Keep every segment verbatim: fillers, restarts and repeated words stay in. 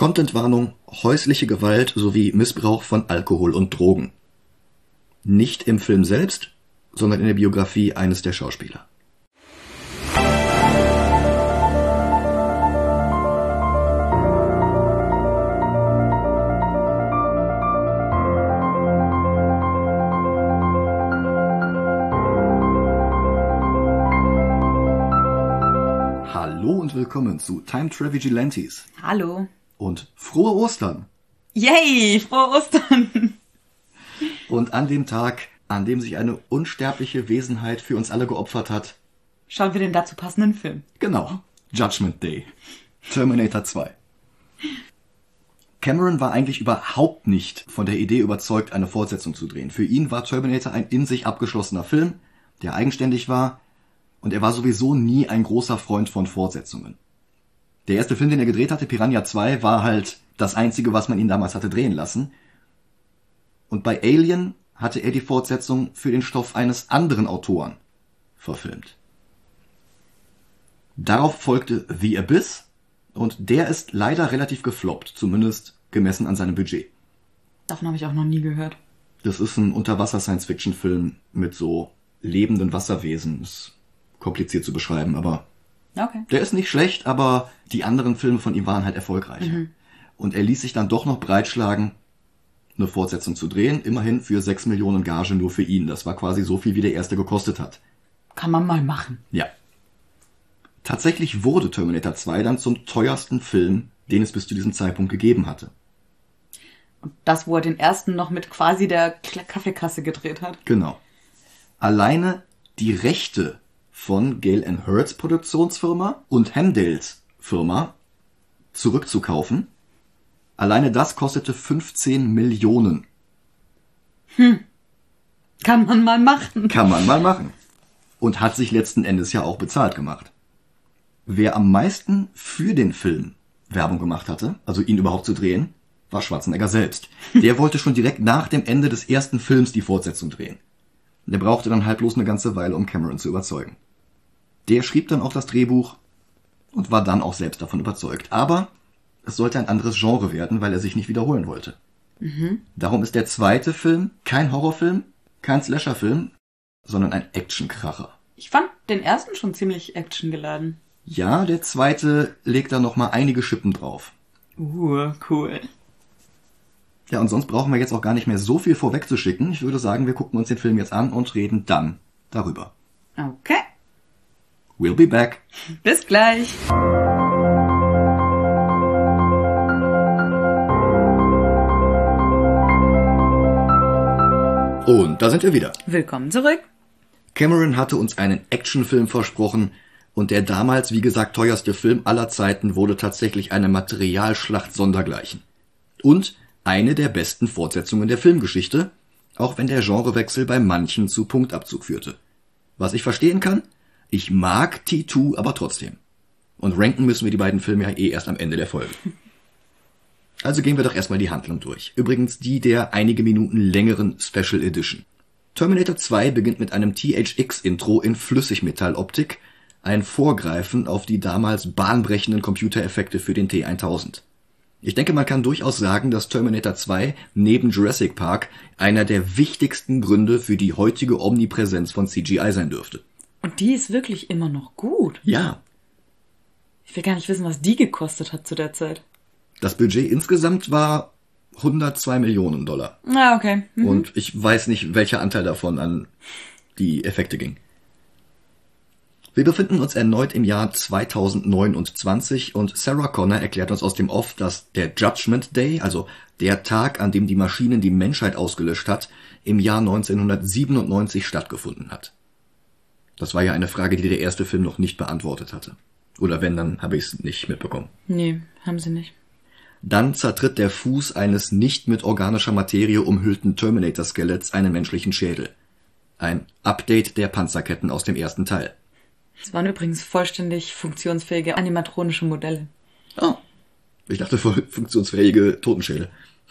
Contentwarnung, häusliche Gewalt sowie Missbrauch von Alkohol und Drogen. Nicht im Film selbst, sondern in der Biografie eines der Schauspieler. Hallo und willkommen zu Time Travel Vigilantes. Hallo. Und frohe Ostern! Yay, frohe Ostern! Und an dem Tag, an dem sich eine unsterbliche Wesenheit für uns alle geopfert hat, schauen wir den dazu passenden Film. Genau, Judgment Day, Terminator zwei. Cameron war eigentlich überhaupt nicht von der Idee überzeugt, eine Fortsetzung zu drehen. Für ihn war Terminator ein in sich abgeschlossener Film, der eigenständig war, und er war sowieso nie ein großer Freund von Fortsetzungen. Der erste Film, den er gedreht hatte, Piranha zwei, war halt das einzige, was man ihn damals hatte drehen lassen. Und bei Alien hatte er die Fortsetzung für den Stoff eines anderen Autoren verfilmt. Darauf folgte The Abyss, und der ist leider relativ gefloppt, zumindest gemessen an seinem Budget. Davon habe ich auch noch nie gehört. Das ist ein Unterwasser-Science-Fiction-Film mit so lebenden Wasserwesen. Ist kompliziert zu beschreiben, aber okay. Der ist nicht schlecht, aber die anderen Filme von ihm waren halt erfolgreicher. Mhm. Und er ließ sich dann doch noch breitschlagen, eine Fortsetzung zu drehen, immerhin für sechs Millionen Gage nur für ihn. Das war quasi so viel, wie der erste gekostet hat. Kann man mal machen. Ja. Tatsächlich wurde Terminator zwei dann zum teuersten Film, den es bis zu diesem Zeitpunkt gegeben hatte. Und das, wo er den ersten noch mit quasi der Kaffeekasse gedreht hat. Genau. Alleine die Rechte von Gale and Hurts Produktionsfirma und Hemdales Firma zurückzukaufen. Alleine das kostete fünfzehn Millionen. Hm. Kann man mal machen. Kann man mal machen. Und hat sich letzten Endes ja auch bezahlt gemacht. Wer am meisten für den Film Werbung gemacht hatte, also ihn überhaupt zu drehen, war Schwarzenegger selbst. Der wollte schon direkt nach dem Ende des ersten Films die Fortsetzung drehen. Der brauchte dann halt bloß eine ganze Weile, um Cameron zu überzeugen. Der schrieb dann auch das Drehbuch und war dann auch selbst davon überzeugt. Aber es sollte ein anderes Genre werden, weil er sich nicht wiederholen wollte. Mhm. Darum ist der zweite Film kein Horrorfilm, kein Slasherfilm, sondern ein Actionkracher. Ich fand den ersten schon ziemlich actiongeladen. Ja, der zweite legt da noch mal einige Schippen drauf. Uh, cool. Ja, und sonst brauchen wir jetzt auch gar nicht mehr so viel vorwegzuschicken. Ich würde sagen, wir gucken uns den Film jetzt an und reden dann darüber. Okay. We'll be back. Bis gleich. Und da sind wir wieder. Willkommen zurück. Cameron hatte uns einen Actionfilm versprochen und der damals, wie gesagt, teuerste Film aller Zeiten wurde tatsächlich eine Materialschlacht sondergleichen. Und eine der besten Fortsetzungen der Filmgeschichte, auch wenn der Genrewechsel bei manchen zu Punktabzug führte. Was ich verstehen kann, ich mag T zwei aber trotzdem. Und ranken müssen wir die beiden Filme ja eh erst am Ende der Folge. Also gehen wir doch erstmal die Handlung durch. Übrigens die der einige Minuten längeren Special Edition. Terminator zwei beginnt mit einem T H X-Intro in Flüssigmetalloptik, ein Vorgreifen auf die damals bahnbrechenden Computereffekte für den T tausend. Ich denke, man kann durchaus sagen, dass Terminator zwei neben Jurassic Park einer der wichtigsten Gründe für die heutige Omnipräsenz von C G I sein dürfte. Und die ist wirklich immer noch gut. Ja. Ich will gar nicht wissen, was die gekostet hat zu der Zeit. Das Budget insgesamt war hundertzwei Millionen Dollar. Ah, okay. Mhm. Und ich weiß nicht, welcher Anteil davon an die Effekte ging. Wir befinden uns erneut im Jahr zweitausendneunundzwanzig und Sarah Connor erklärt uns aus dem Off, dass der Judgment Day, also der Tag, an dem die Maschinen die Menschheit ausgelöscht hat, im Jahr neunzehnhundertsiebenundneunzig stattgefunden hat. Das war ja eine Frage, die der erste Film noch nicht beantwortet hatte. Oder wenn, dann habe ich es nicht mitbekommen. Nee, haben sie nicht. Dann zertritt der Fuß eines nicht mit organischer Materie umhüllten Terminator-Skeletts einen menschlichen Schädel. Ein Update der Panzerketten aus dem ersten Teil. Es waren übrigens vollständig funktionsfähige animatronische Modelle. Oh. Ich dachte, funktionsfähige Totenschädel.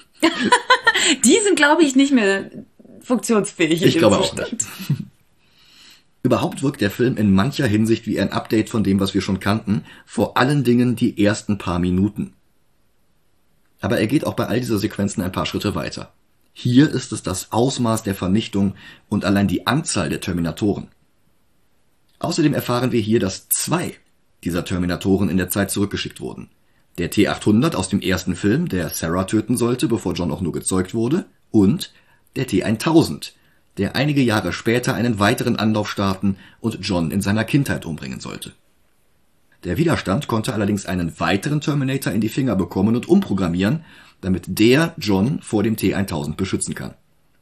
Die sind, glaube ich, nicht mehr funktionsfähig. Ich glaube auch nicht. Überhaupt wirkt der Film in mancher Hinsicht wie ein Update von dem, was wir schon kannten, vor allen Dingen die ersten paar Minuten. Aber er geht auch bei all dieser Sequenzen ein paar Schritte weiter. Hier ist es das Ausmaß der Vernichtung und allein die Anzahl der Terminatoren. Außerdem erfahren wir hier, dass zwei dieser Terminatoren in der Zeit zurückgeschickt wurden. Der T achthundert aus dem ersten Film, der Sarah töten sollte, bevor John auch nur gezeugt wurde, und der T tausend, der einige Jahre später einen weiteren Anlauf starten und John in seiner Kindheit umbringen sollte. Der Widerstand konnte allerdings einen weiteren Terminator in die Finger bekommen und umprogrammieren, damit der John vor dem T tausend beschützen kann.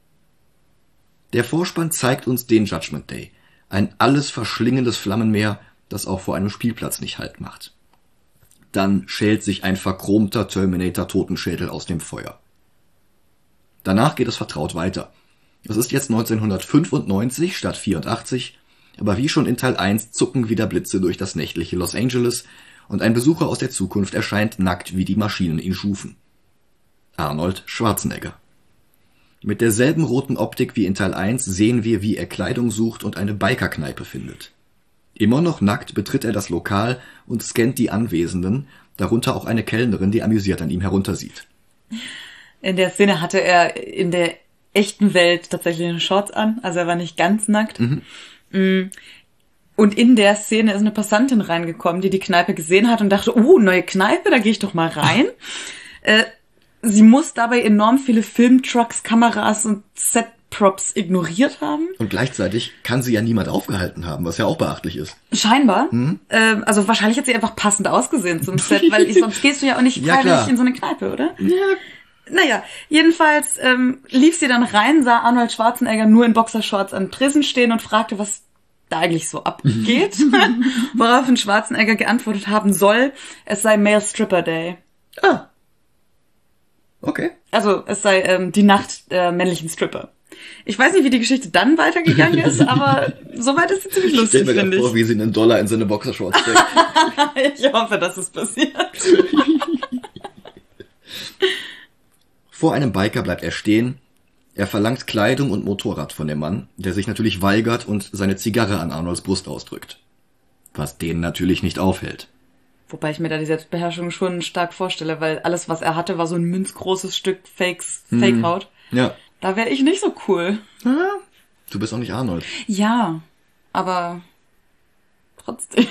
Der Vorspann zeigt uns den Judgment Day, ein alles verschlingendes Flammenmeer, das auch vor einem Spielplatz nicht Halt macht. Dann schält sich ein verchromter Terminator-Totenschädel aus dem Feuer. Danach geht es vertraut weiter. Es ist jetzt neunzehnhundertfünfundneunzig statt vierundachtzig, aber wie schon in Teil eins zucken wieder Blitze durch das nächtliche Los Angeles und ein Besucher aus der Zukunft erscheint nackt, wie die Maschinen ihn schufen. Arnold Schwarzenegger. Mit derselben roten Optik wie in Teil eins sehen wir, wie er Kleidung sucht und eine Bikerkneipe findet. Immer noch nackt betritt er das Lokal und scannt die Anwesenden, darunter auch eine Kellnerin, die amüsiert an ihm heruntersieht. In der Szene hatte er in der echten Welt tatsächlich eine Shorts an, also er war nicht ganz nackt. Mhm. Und in der Szene ist eine Passantin reingekommen, die die Kneipe gesehen hat und dachte, oh, neue Kneipe, da gehe ich doch mal rein. äh, sie muss dabei enorm viele Filmtrucks, Kameras und Setprops ignoriert haben. Und gleichzeitig kann sie ja niemand aufgehalten haben, was ja auch beachtlich ist. Scheinbar. Mhm. Äh, also wahrscheinlich hat sie einfach passend ausgesehen zum Set, weil ich, sonst gehst du ja auch nicht ja, freiwillig klar. in so eine Kneipe, oder? Ja. Naja, jedenfalls ähm, lief sie dann rein, sah Arnold Schwarzenegger nur in Boxershorts am Tresen stehen und fragte, was da eigentlich so abgeht. Woraufhin Schwarzenegger geantwortet haben soll, es sei Male Stripper Day. Ah. Okay. Also es sei ähm, die Nacht der männlichen Stripper. Ich weiß nicht, wie die Geschichte dann weitergegangen ist, aber soweit ist sie ziemlich lustig, finde ich. Ich stelle mir vor, wie sie einen Dollar in seine Boxershorts steckt. Ich hoffe, dass es passiert. Vor einem Biker bleibt er stehen. Er verlangt Kleidung und Motorrad von dem Mann, der sich natürlich weigert und seine Zigarre an Arnolds Brust ausdrückt. Was den natürlich nicht aufhält. Wobei ich mir da die Selbstbeherrschung schon stark vorstelle, weil alles, was er hatte, war so ein münzgroßes Stück Fakes, hm. Fake-Haut. Ja. Da wäre ich nicht so cool. Ja, du bist auch nicht Arnold. Ja, aber trotzdem.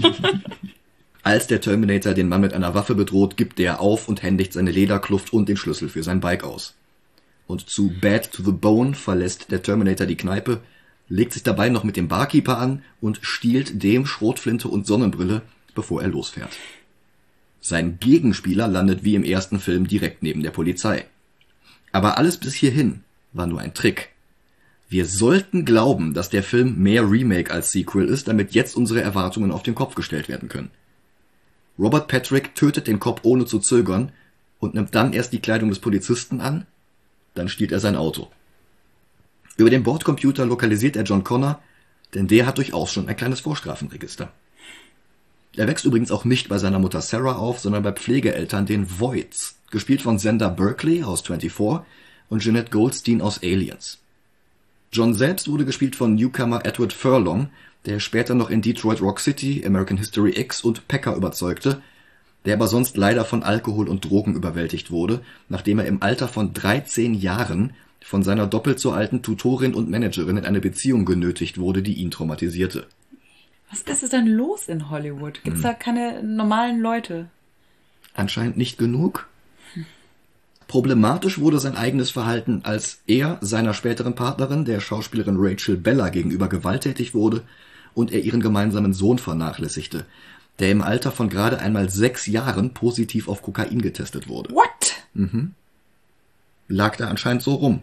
Als der Terminator den Mann mit einer Waffe bedroht, gibt der auf und händigt seine Lederkluft und den Schlüssel für sein Bike aus. Und zu Bad to the Bone verlässt der Terminator die Kneipe, legt sich dabei noch mit dem Barkeeper an und stiehlt dem Schrotflinte und Sonnenbrille, bevor er losfährt. Sein Gegenspieler landet wie im ersten Film direkt neben der Polizei. Aber alles bis hierhin war nur ein Trick. Wir sollten glauben, dass der Film mehr Remake als Sequel ist, damit jetzt unsere Erwartungen auf den Kopf gestellt werden können. Robert Patrick tötet den Cop ohne zu zögern und nimmt dann erst die Kleidung des Polizisten an, dann stiehlt er sein Auto. Über den Bordcomputer lokalisiert er John Connor, denn der hat durchaus schon ein kleines Vorstrafenregister. Er wächst übrigens auch nicht bei seiner Mutter Sarah auf, sondern bei Pflegeeltern, den Voids, gespielt von Xander Berkeley aus vierundzwanzig und Jeanette Goldstein aus Aliens. John selbst wurde gespielt von Newcomer Edward Furlong, der später noch in Detroit Rock City, American History X und Pecker überzeugte, der aber sonst leider von Alkohol und Drogen überwältigt wurde, nachdem er im Alter von dreizehn Jahren von seiner doppelt so alten Tutorin und Managerin in eine Beziehung genötigt wurde, die ihn traumatisierte. Was ist denn los in Hollywood? Gibt's hm. da keine normalen Leute? Anscheinend nicht genug. Hm. Problematisch wurde sein eigenes Verhalten, als er seiner späteren Partnerin, der Schauspielerin Rachel Bella, gegenüber gewalttätig wurde und er ihren gemeinsamen Sohn vernachlässigte, der im Alter von gerade einmal sechs Jahren positiv auf Kokain getestet wurde. What? Mhm. Lag da anscheinend so rum.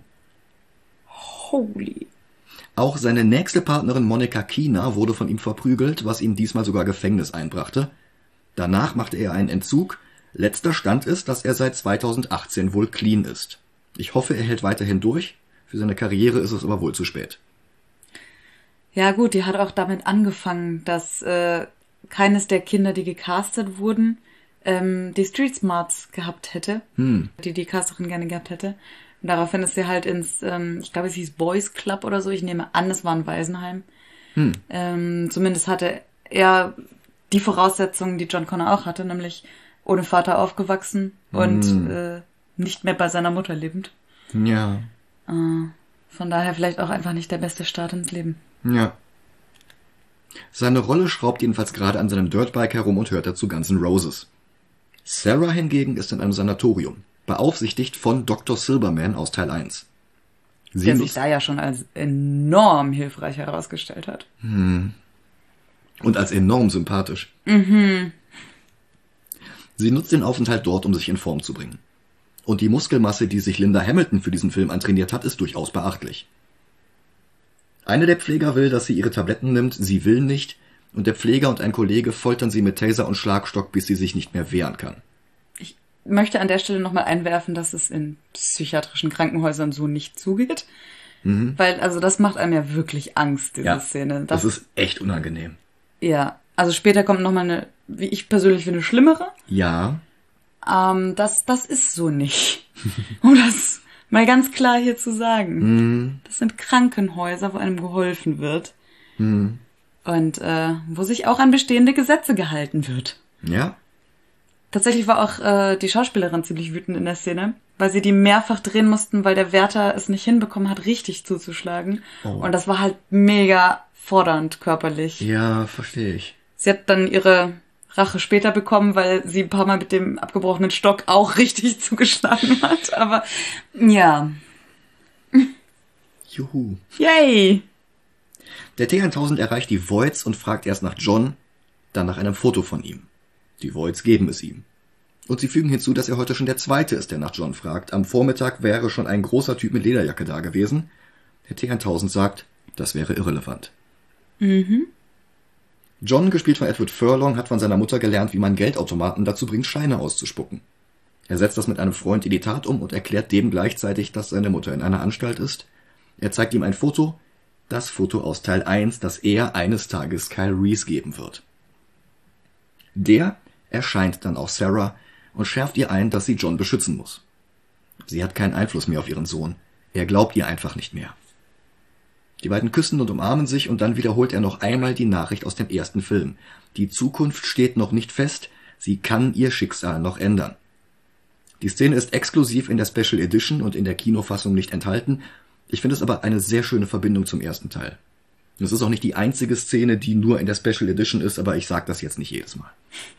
Holy. Auch seine nächste Partnerin Monica Keener wurde von ihm verprügelt, was ihm diesmal sogar Gefängnis einbrachte. Danach machte er einen Entzug. Letzter Stand ist, dass er seit zweitausendachtzehn wohl clean ist. Ich hoffe, er hält weiterhin durch. Für seine Karriere ist es aber wohl zu spät. Ja gut, die hat auch damit angefangen, dass äh, keines der Kinder, die gecastet wurden, ähm, die Street Smarts gehabt hätte, hm. die die Casterin gerne gehabt hätte. Und daraufhin ist sie halt ins, ähm, ich glaube, es hieß Boys Club oder so. Ich nehme an, es war ein Waisenheim. Hm. Ähm, zumindest hatte er die Voraussetzungen, die John Connor auch hatte, nämlich ohne Vater aufgewachsen und Mm. äh, nicht mehr bei seiner Mutter lebend. Ja. Äh, von daher vielleicht auch einfach nicht der beste Start ins Leben. Ja. Seine Rolle schraubt jedenfalls gerade an seinem Dirtbike herum und hört dazu Guns N' Roses. Sarah hingegen ist in einem Sanatorium, beaufsichtigt von Doktor Silberman aus Teil eins. Sie Der sich nutzt, da ja schon als enorm hilfreich herausgestellt hat. und als enorm sympathisch. Mhm. Sie nutzt den Aufenthalt dort, um sich in Form zu bringen. Und die Muskelmasse, die sich Linda Hamilton für diesen Film antrainiert hat, ist durchaus beachtlich. Eine der Pfleger will, dass sie ihre Tabletten nimmt, sie will nicht, und der Pfleger und ein Kollege foltern sie mit Taser und Schlagstock, bis sie sich nicht mehr wehren kann. Ich möchte an der Stelle nochmal einwerfen, dass es in psychiatrischen Krankenhäusern so nicht zugeht. Mhm. Weil, also das macht einem ja wirklich Angst, diese Ja, Szene. Das, das ist echt unangenehm. Ja, also später kommt nochmal eine, wie ich persönlich finde, schlimmere. Ja. Ähm, das, das ist so nicht. Um das mal ganz klar hier zu sagen. Mhm. Das sind Krankenhäuser, wo einem geholfen wird. Mhm. Und äh, wo sich auch an bestehende Gesetze gehalten wird. Ja. Tatsächlich war auch äh, die Schauspielerin ziemlich wütend in der Szene, weil sie die mehrfach drehen mussten, weil der Wärter es nicht hinbekommen hat, richtig zuzuschlagen. Oh. Und das war halt mega fordernd körperlich. Ja, verstehe ich. Sie hat dann ihre Rache später bekommen, weil sie ein paar Mal mit dem abgebrochenen Stock auch richtig zugeschlagen hat. Aber ja. Juhu. Yay! Der T tausend erreicht die Voids und fragt erst nach John, dann nach einem Foto von ihm. Die Voids geben es ihm. Und sie fügen hinzu, dass er heute schon der Zweite ist, der nach John fragt. Am Vormittag wäre schon ein großer Typ mit Lederjacke da gewesen. Der T tausend sagt, das wäre irrelevant. Mhm. John, gespielt von Edward Furlong, hat von seiner Mutter gelernt, wie man Geldautomaten dazu bringt, Scheine auszuspucken. Er setzt das mit einem Freund in die Tat um und erklärt dem gleichzeitig, dass seine Mutter in einer Anstalt ist. Er zeigt ihm ein Foto, das Foto aus Teil eins, das er eines Tages Kyle Reese geben wird. Der erscheint dann auch Sarah und schärft ihr ein, dass sie John beschützen muss. Sie hat keinen Einfluss mehr auf ihren Sohn. Er glaubt ihr einfach nicht mehr. Die beiden küssen und umarmen sich und dann wiederholt er noch einmal die Nachricht aus dem ersten Film. Die Zukunft steht noch nicht fest, sie kann ihr Schicksal noch ändern. Die Szene ist exklusiv in der Special Edition und in der Kinofassung nicht enthalten. Ich finde es aber eine sehr schöne Verbindung zum ersten Teil. Es ist auch nicht die einzige Szene, die nur in der Special Edition ist, aber ich sage das jetzt nicht jedes Mal.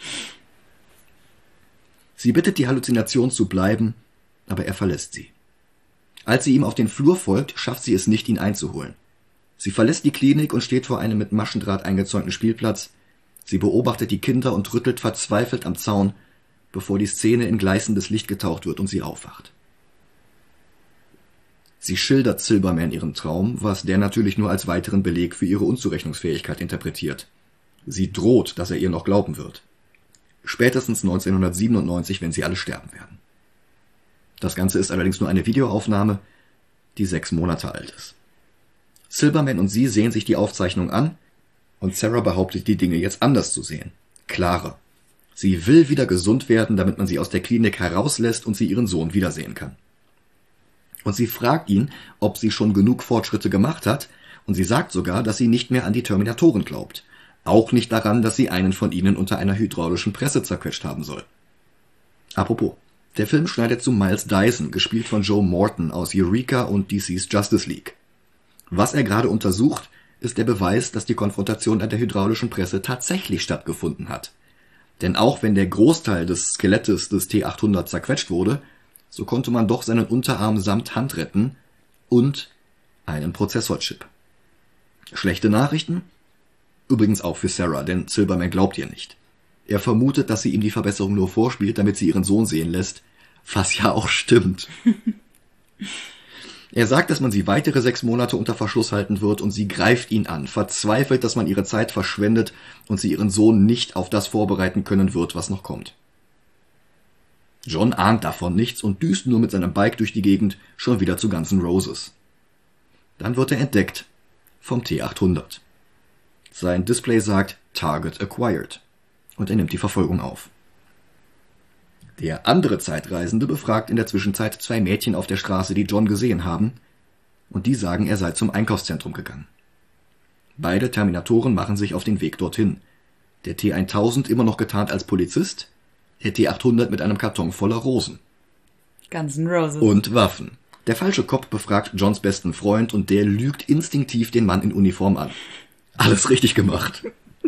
Sie bittet die Halluzination zu bleiben, aber er verlässt sie. Als sie ihm auf den Flur folgt, schafft sie es nicht, ihn einzuholen. Sie verlässt die Klinik und steht vor einem mit Maschendraht eingezäunten Spielplatz. Sie beobachtet die Kinder und rüttelt verzweifelt am Zaun, bevor die Szene in gleißendes Licht getaucht wird und sie aufwacht. Sie schildert Silberman ihren Traum, was der natürlich nur als weiteren Beleg für ihre Unzurechnungsfähigkeit interpretiert. Sie droht, dass er ihr noch glauben wird. Spätestens neunzehnhundertsiebenundneunzig, wenn sie alle sterben werden. Das Ganze ist allerdings nur eine Videoaufnahme, die sechs Monate alt ist. Silberman und sie sehen sich die Aufzeichnung an und Sarah behauptet, die Dinge jetzt anders zu sehen. Klarer. Sie will wieder gesund werden, damit man sie aus der Klinik herauslässt und sie ihren Sohn wiedersehen kann. Und sie fragt ihn, ob sie schon genug Fortschritte gemacht hat, und sie sagt sogar, dass sie nicht mehr an die Terminatoren glaubt. Auch nicht daran, dass sie einen von ihnen unter einer hydraulischen Presse zerquetscht haben soll. Apropos, der Film schneidet zu Miles Dyson, gespielt von Joe Morton aus Eureka und D C's Justice League. Was er gerade untersucht, ist der Beweis, dass die Konfrontation an der hydraulischen Presse tatsächlich stattgefunden hat. Denn auch wenn der Großteil des Skelettes des T achthundert zerquetscht wurde, so konnte man doch seinen Unterarm samt Hand retten und einen Prozessorchip. Schlechte Nachrichten? Übrigens auch für Sarah, denn Silberman glaubt ihr nicht. Er vermutet, dass sie ihm die Verbesserung nur vorspielt, damit sie ihren Sohn sehen lässt, was ja auch stimmt. Er sagt, dass man sie weitere sechs Monate unter Verschluss halten wird und sie greift ihn an, verzweifelt, dass man ihre Zeit verschwendet und sie ihren Sohn nicht auf das vorbereiten können wird, was noch kommt. John ahnt davon nichts und düst nur mit seinem Bike durch die Gegend, schon wieder zu Guns N' Roses. Dann wird er entdeckt vom T achthundert. Sein Display sagt Target acquired und er nimmt die Verfolgung auf. Der andere Zeitreisende befragt in der Zwischenzeit zwei Mädchen auf der Straße, die John gesehen haben, und die sagen, er sei zum Einkaufszentrum gegangen. Beide Terminatoren machen sich auf den Weg dorthin. Der T tausend immer noch getarnt als Polizist der T achthundert mit einem Karton voller Rosen. Guns N' Roses. Und Waffen. Der falsche Cop befragt Johns besten Freund und der lügt instinktiv den Mann in Uniform an. Alles richtig gemacht.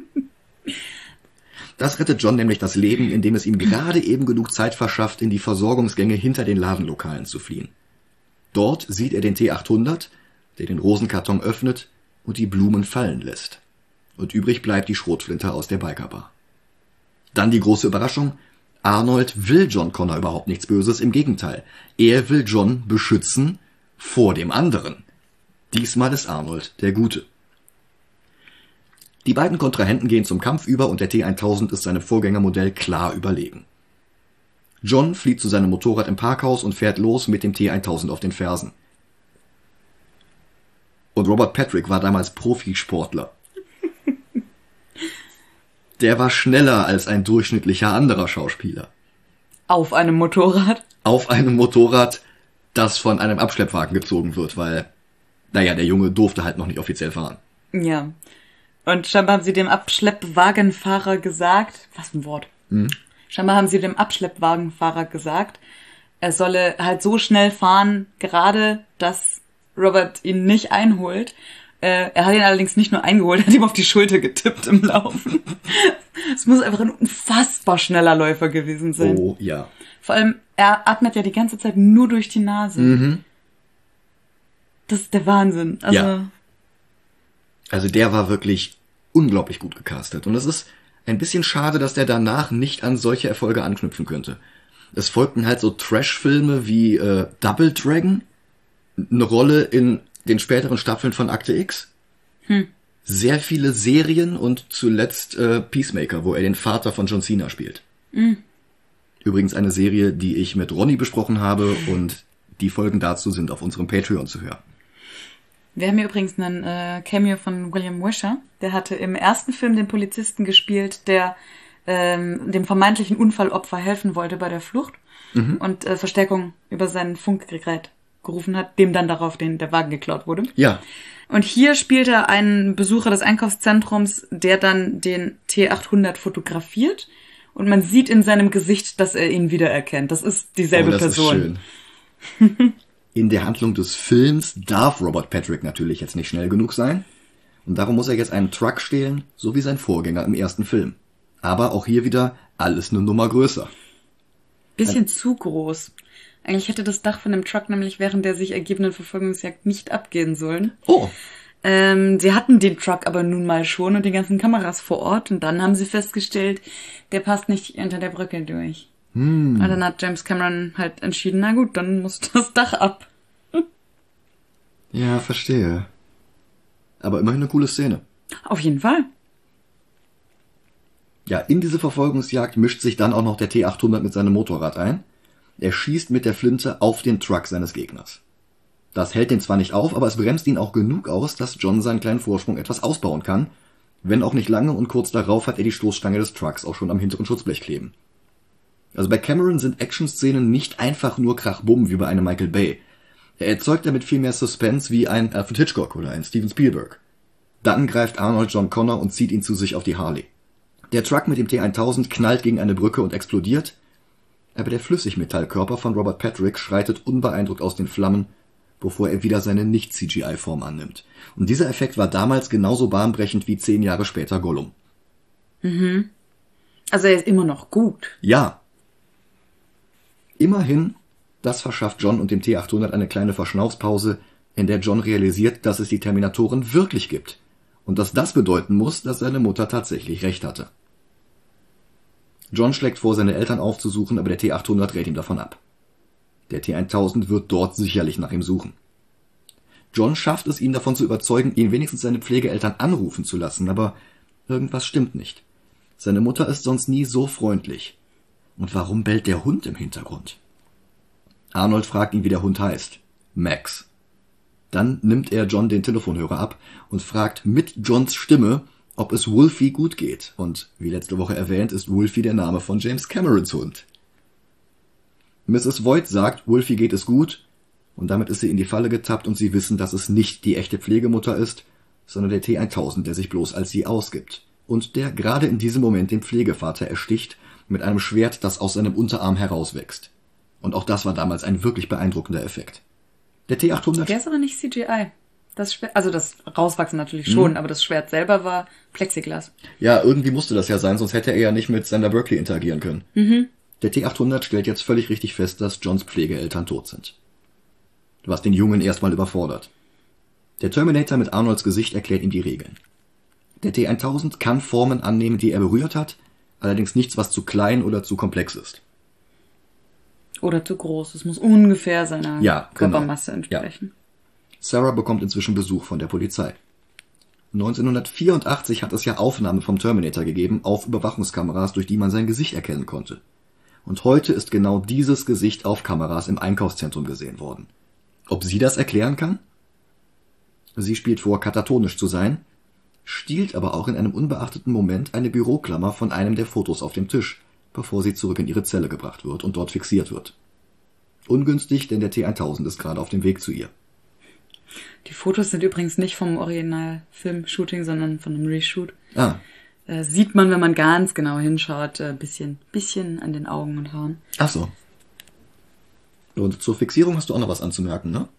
Das rettet John nämlich das Leben, indem es ihm gerade eben genug Zeit verschafft, in die Versorgungsgänge hinter den Ladenlokalen zu fliehen. Dort sieht er den T achthundert, der den Rosenkarton öffnet und die Blumen fallen lässt. Und übrig bleibt die Schrotflinte aus der Bikerbar. Dann die große Überraschung: Arnold will John Connor überhaupt nichts Böses, im Gegenteil. Er will John beschützen vor dem anderen. Diesmal ist Arnold der Gute. Die beiden Kontrahenten gehen zum Kampf über und der T tausend ist seinem Vorgängermodell klar überlegen. John flieht zu seinem Motorrad im Parkhaus und fährt los mit dem T tausend auf den Fersen. Und Robert Patrick war damals Profisportler. Der war schneller als ein durchschnittlicher anderer Schauspieler. Auf einem Motorrad? Auf einem Motorrad, das von einem Abschleppwagen gezogen wird, weil, naja, der Junge durfte halt noch nicht offiziell fahren. Ja. Und scheinbar haben sie dem Abschleppwagenfahrer gesagt, was für ein Wort? Hm? Scheinbar haben sie dem Abschleppwagenfahrer gesagt, er solle halt so schnell fahren, gerade, dass Robert ihn nicht einholt. Äh, er hat ihn allerdings nicht nur eingeholt, er hat ihm auf die Schulter getippt im Laufen. Es muss einfach ein unfassbar schneller Läufer gewesen sein. Oh, ja. Vor allem, er atmet ja die ganze Zeit nur durch die Nase. Mhm. Das ist der Wahnsinn. Also, ja. Also der war wirklich unglaublich gut gecastet. Und es ist ein bisschen schade, dass der danach nicht an solche Erfolge anknüpfen könnte. Es folgten halt so Trash-Filme wie äh, Double Dragon, eine Rolle in den späteren Staffeln von Akte X, hm. sehr viele Serien und zuletzt äh, Peacemaker, wo er den Vater von John Cena spielt. Hm. Übrigens eine Serie, die ich mit Ronny besprochen habe und die Folgen dazu sind auf unserem Patreon zu hören. Wir haben hier übrigens einen äh, Cameo von William Wisher. Der hatte im ersten Film den Polizisten gespielt, der ähm, dem vermeintlichen Unfallopfer helfen wollte bei der Flucht mhm. und äh, Verstärkung über sein Funkgerät gerufen hat, dem dann darauf den, der Wagen geklaut wurde. Ja. Und hier spielt er einen Besucher des Einkaufszentrums, der dann den T achthundert fotografiert und man sieht in seinem Gesicht, dass er ihn wiedererkennt. Das ist dieselbe oh, das Person. Ist schön. In der Handlung des Films darf Robert Patrick natürlich jetzt nicht schnell genug sein. Und darum muss er jetzt einen Truck stehlen, so wie sein Vorgänger im ersten Film. Aber auch hier wieder alles eine Nummer größer. Bisschen Ein zu groß. Eigentlich hätte das Dach von dem Truck nämlich während der sich ergebenden Verfolgungsjagd nicht abgehen sollen. Oh. Ähm, sie hatten den Truck aber nun mal schon und die ganzen Kameras vor Ort. Und dann haben sie festgestellt, der passt nicht unter der Brücke durch. Hm. Und dann hat James Cameron halt entschieden, na gut, dann muss das Dach ab. Ja, verstehe. Aber immerhin eine coole Szene. Auf jeden Fall. Ja, in diese Verfolgungsjagd mischt sich dann auch noch der T achthundert mit seinem Motorrad ein. Er schießt mit der Flinte auf den Truck seines Gegners. Das hält den zwar nicht auf, aber es bremst ihn auch genug aus, dass John seinen kleinen Vorsprung etwas ausbauen kann. Wenn auch nicht lange, und kurz darauf hat er die Stoßstange des Trucks auch schon am hinteren Schutzblech kleben. Also bei Cameron sind Actionszenen nicht einfach nur Krach-Bumm wie bei einem Michael Bay. Er erzeugt damit viel mehr Suspense wie ein Alfred Hitchcock oder ein Steven Spielberg. Dann greift Arnold John Connor und zieht ihn zu sich auf die Harley. Der Truck mit dem T tausend knallt gegen eine Brücke und explodiert, aber der Flüssigmetallkörper von Robert Patrick schreitet unbeeindruckt aus den Flammen, bevor er wieder seine Nicht-C G I-Form annimmt. Und dieser Effekt war damals genauso bahnbrechend wie zehn Jahre später Gollum. Mhm. Also er ist immer noch gut. Ja. Immerhin, das verschafft John und dem T achthundert eine kleine Verschnaufspause, in der John realisiert, dass es die Terminatoren wirklich gibt. Und dass das bedeuten muss, dass seine Mutter tatsächlich recht hatte. John schlägt vor, seine Eltern aufzusuchen, aber der T achthundert rät ihm davon ab. Der T tausend wird dort sicherlich nach ihm suchen. John schafft es, ihn davon zu überzeugen, ihn wenigstens seine Pflegeeltern anrufen zu lassen, aber irgendwas stimmt nicht. Seine Mutter ist sonst nie so freundlich. Und warum bellt der Hund im Hintergrund? Arnold fragt ihn, wie der Hund heißt. Max. Dann nimmt er John den Telefonhörer ab und fragt mit Johns Stimme, ob es Wolfie gut geht. Und wie letzte Woche erwähnt, ist Wolfie der Name von James Camerons Hund. Misses Voigt sagt, Wolfie geht es gut, und damit ist sie in die Falle getappt und sie wissen, dass es nicht die echte Pflegemutter ist, sondern der T tausend, der sich bloß als sie ausgibt. und der gerade in diesem Moment den Pflegevater ersticht mit einem Schwert, das aus seinem Unterarm herauswächst. Und auch das war damals ein wirklich beeindruckender Effekt. Der T achthundert... Der ist aber nicht C G I. Das Schwert, also das Rauswachsen natürlich schon, mhm. aber das Schwert selber war Plexiglas. Ja, irgendwie musste das ja sein, sonst hätte er ja nicht mit Xander Berkeley interagieren können. Mhm. Der T achthundert stellt jetzt völlig richtig fest, dass Johns Pflegeeltern tot sind. Was den Jungen erstmal überfordert. Der Terminator mit Arnolds Gesicht erklärt ihm die Regeln. Der T tausend kann Formen annehmen, die er berührt hat, allerdings nichts, was zu klein oder zu komplex ist. Oder zu groß. Es muss ungefähr seiner ja, Körpermasse genau. entsprechen. Ja. Sarah bekommt inzwischen Besuch von der Polizei. neunzehnhundertvierundachtzig hat es ja Aufnahmen vom Terminator gegeben auf Überwachungskameras, durch die man sein Gesicht erkennen konnte. Und heute ist genau dieses Gesicht auf Kameras im Einkaufszentrum gesehen worden. Ob sie das erklären kann? Sie spielt vor, katatonisch zu sein, stiehlt aber auch in einem unbeachteten Moment eine Büroklammer von einem der Fotos auf dem Tisch, bevor sie zurück in ihre Zelle gebracht wird und dort fixiert wird. Ungünstig, denn der T tausend ist gerade auf dem Weg zu ihr. Die Fotos sind übrigens nicht vom Original-Film-Shooting, sondern von einem Reshoot. Ah. Äh, sieht man, wenn man ganz genau hinschaut, ein äh, bisschen, bisschen an den Augen und Haaren. Ach so. Und zur Fixierung hast du auch noch was anzumerken, ne?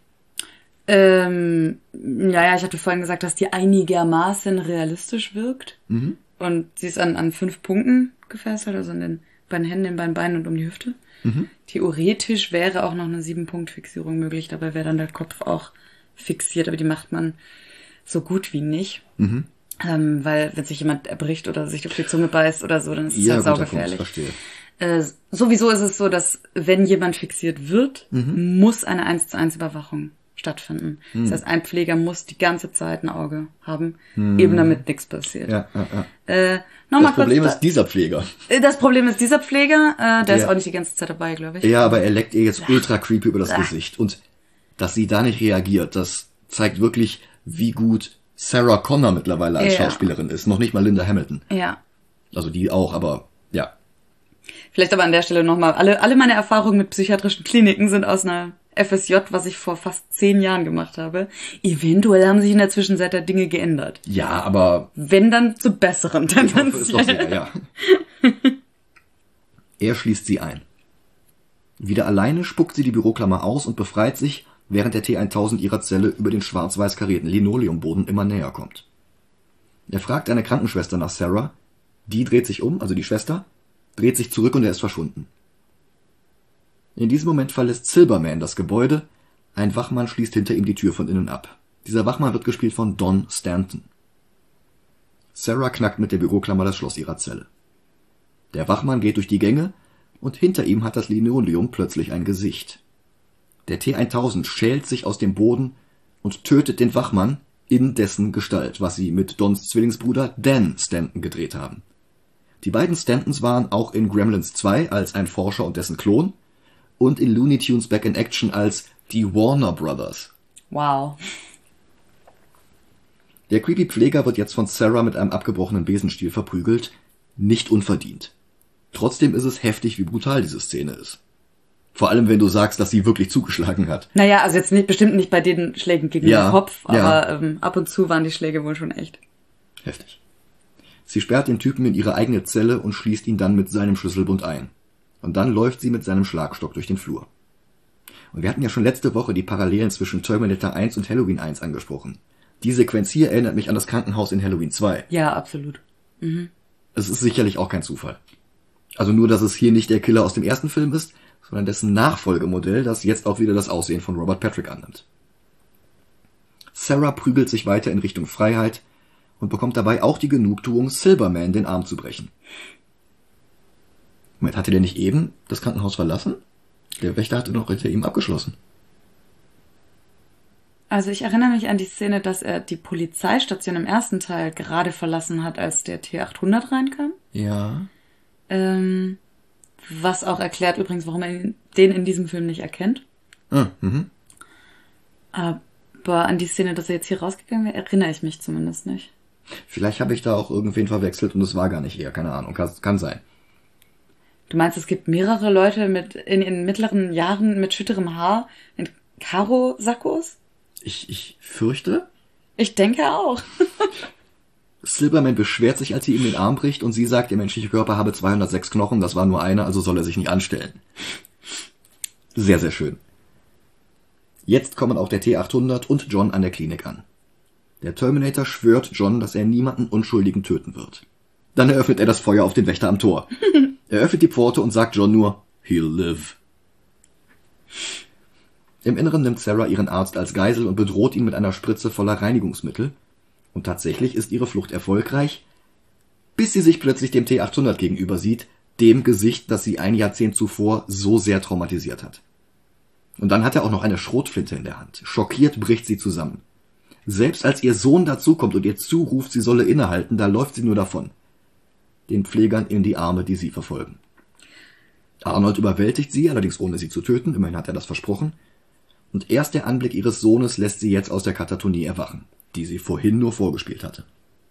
Ähm, ja, ja, ich hatte vorhin gesagt, dass die einigermaßen realistisch wirkt. Mhm. Und sie ist an, an fünf Punkten gefesselt, also an den beiden Händen, den beiden Beinen und um die Hüfte. Mhm. Theoretisch wäre auch noch eine sieben-Punkt-Fixierung möglich, dabei wäre dann der Kopf auch fixiert, aber die macht man so gut wie nicht. Mhm. Ähm, weil wenn sich jemand erbricht oder sich auf die Zunge beißt oder so, dann ist es ja, halt guter saugefährlich. Punkt, verstehe. Äh, sowieso ist es so, dass wenn jemand fixiert wird, Mhm. muss eine eins zu eins Überwachung stattfinden. Mhm. Das heißt, ein Pfleger muss die ganze Zeit ein Auge haben, Mhm. eben damit nichts passiert. Ja, ja, ja. Äh, noch Das mal Problem kurz, ist dieser Pfleger. Das Problem ist dieser Pfleger, äh, der Der- ist auch nicht die ganze Zeit dabei, glaube ich. Ja, aber er leckt ihr jetzt ultra creepy über das Ah. Gesicht. Und dass sie da nicht reagiert, das zeigt wirklich, wie gut Sarah Connor mittlerweile als Ja. Schauspielerin ist. Noch nicht mal Linda Hamilton. Ja. Also die auch, aber ja. Vielleicht aber an der Stelle nochmal, alle, alle meine Erfahrungen mit psychiatrischen Kliniken sind aus einer F S J, was ich vor fast zehn Jahren gemacht habe. Eventuell haben sich in der Zwischenzeit da Dinge geändert. Ja, aber Wenn dann zu besseren ich hoffe, ist tendenziell. doch sehr, ja. Er schließt sie ein. Wieder alleine spuckt sie die Büroklammer aus und befreit sich, während der T tausend ihrer Zelle über den schwarz-weiß karierten Linoleumboden immer näher kommt. Er fragt eine Krankenschwester nach Sarah, die dreht sich um, also die Schwester, dreht sich zurück und er ist verschwunden. In diesem Moment verlässt Silberman das Gebäude, ein Wachmann schließt hinter ihm die Tür von innen ab. Dieser Wachmann wird gespielt von Don Stanton. Sarah knackt mit der Büroklammer das Schloss ihrer Zelle. Der Wachmann geht durch die Gänge und hinter ihm hat das Linoleum plötzlich ein Gesicht. Der T tausend schält sich aus dem Boden und tötet den Wachmann in dessen Gestalt, was sie mit Dons Zwillingsbruder Dan Stanton gedreht haben. Die beiden Stantons waren auch in Gremlins zwei als ein Forscher und dessen Klon und in Looney Tunes Back in Action als die Warner Brothers. Wow. Der creepy Pfleger wird jetzt von Sarah mit einem abgebrochenen Besenstiel verprügelt, nicht unverdient. Trotzdem ist es heftig, wie brutal diese Szene ist. Vor allem, wenn du sagst, dass sie wirklich zugeschlagen hat. Naja, also jetzt nicht, bestimmt nicht bei den Schlägen gegen Ja, den Kopf, aber ja. ähm, ab und zu waren die Schläge wohl schon echt. Heftig. Sie sperrt den Typen in ihre eigene Zelle und schließt ihn dann mit seinem Schlüsselbund ein. Und dann läuft sie mit seinem Schlagstock durch den Flur. Und wir hatten ja schon letzte Woche die Parallelen zwischen Terminator eins und Halloween eins angesprochen. Die Sequenz hier erinnert mich an das Krankenhaus in Halloween zwei. Ja, absolut. Mhm. Es ist sicherlich auch kein Zufall. Also nur, dass es hier nicht der Killer aus dem ersten Film ist, sondern dessen Nachfolgemodell, das jetzt auch wieder das Aussehen von Robert Patrick annimmt. Sarah prügelt sich weiter in Richtung Freiheit und bekommt dabei auch die Genugtuung, Silberman den Arm zu brechen. Moment, hatte der nicht eben das Krankenhaus verlassen? Der Wächter hatte noch hinter ihm abgeschlossen. Also ich erinnere mich an die Szene, dass er die Polizeistation im ersten Teil gerade verlassen hat, als der T achthundert reinkam. Ja. Ähm, was auch erklärt übrigens, warum er ihn- den in diesem Film nicht erkennt. Ah, mhm. Aber an die Szene, dass er jetzt hier rausgegangen wäre, erinnere ich mich zumindest nicht. Vielleicht habe ich da auch irgendwen verwechselt und es war gar nicht er, keine Ahnung, kann, kann sein. Du meinst, es gibt mehrere Leute mit in, in mittleren Jahren mit schütterem Haar in Karo-Sakkos? Ich, ich fürchte, Ich denke auch. Silberman beschwert sich, als sie ihm den Arm bricht und sie sagt, der menschliche Körper habe zweihundertsechs Knochen, das war nur einer, also soll er sich nicht anstellen. Sehr, sehr schön. Jetzt kommen auch der T achthundert und John an der Klinik an. Der Terminator schwört John, dass er niemanden Unschuldigen töten wird. Dann eröffnet er das Feuer auf den Wächter am Tor. Er öffnet die Pforte und sagt John nur, he'll live. Im Inneren nimmt Sarah ihren Arzt als Geisel und bedroht ihn mit einer Spritze voller Reinigungsmittel. Und tatsächlich ist ihre Flucht erfolgreich, bis sie sich plötzlich dem T achthundert gegenüber sieht, dem Gesicht, das sie ein Jahrzehnt zuvor so sehr traumatisiert hat. Und dann hat er auch noch eine Schrotflinte in der Hand. Schockiert bricht sie zusammen. Selbst als ihr Sohn dazukommt und ihr zuruft, sie solle innehalten, da läuft sie nur davon. Den Pflegern in die Arme, die sie verfolgen. Arnold überwältigt sie, allerdings ohne sie zu töten, immerhin hat er das versprochen. Und erst der Anblick ihres Sohnes lässt sie jetzt aus der Katatonie erwachen, die sie vorhin nur vorgespielt hatte.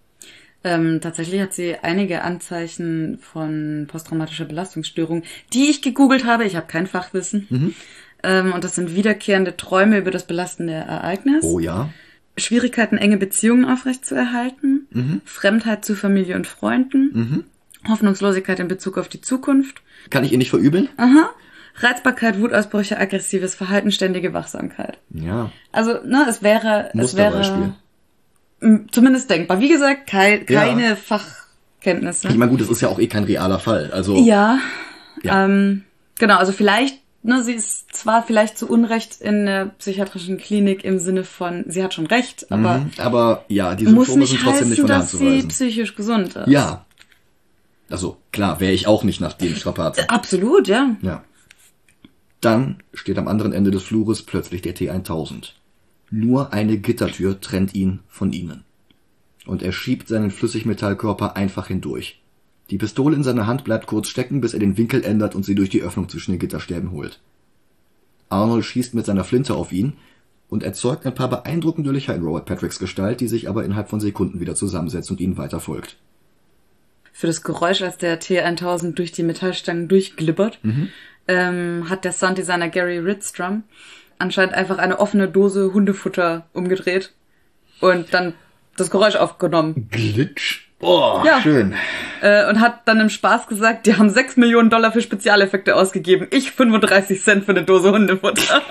Ähm, tatsächlich hat sie einige Anzeichen von posttraumatischer Belastungsstörung, die ich gegoogelt habe. Ich habe kein Fachwissen. Mhm. Ähm, und das sind wiederkehrende Träume über das belastende Ereignis. Oh ja. Schwierigkeiten, enge Beziehungen aufrechtzuerhalten. Mhm. Fremdheit zu Familie und Freunden. Mhm. Hoffnungslosigkeit in Bezug auf die Zukunft. Kann ich ihr nicht verübeln? Aha. Reizbarkeit, Wutausbrüche, aggressives Verhalten, ständige Wachsamkeit. Ja. Also, ne, es wäre, es Musterbeispiel. wäre zumindest denkbar. Wie gesagt, kei- keine ja. Fachkenntnisse. Ich meine, gut, das ist ja auch eh kein realer Fall. Also ja. ja. Ähm, genau, also vielleicht, ne, sie ist zwar vielleicht zu Unrecht in der psychiatrischen Klinik im Sinne von, sie hat schon recht, aber mhm, aber ja, die Symptome sind trotzdem nicht von der Hand zu weisen. Muss nicht heißen, dass sie psychisch gesund ist. Ja. Also, klar, wäre ich auch nicht nach den Strapazen. Absolut, ja. Ja. Dann steht am anderen Ende des Flures plötzlich der T tausend. Nur eine Gittertür trennt ihn von ihnen. Und er schiebt seinen Flüssigmetallkörper einfach hindurch. Die Pistole in seiner Hand bleibt kurz stecken, bis er den Winkel ändert und sie durch die Öffnung zwischen den Gitterstäben holt. Arnold schießt mit seiner Flinte auf ihn und erzeugt ein paar beeindruckende Löcher in Robert Patricks Gestalt, die sich aber innerhalb von Sekunden wieder zusammensetzt und ihnen weiter folgt. Für das Geräusch, als der T tausend durch die Metallstangen durchglibbert, mhm. ähm, hat der Sounddesigner Gary Ridstrom anscheinend einfach eine offene Dose Hundefutter umgedreht und dann das Geräusch aufgenommen. Glitch. Oh, ja. Schön. Äh, und hat dann im Spaß gesagt, die haben sechs Millionen Dollar für Spezialeffekte ausgegeben. Ich fünfunddreißig Cent für eine Dose Hundefutter.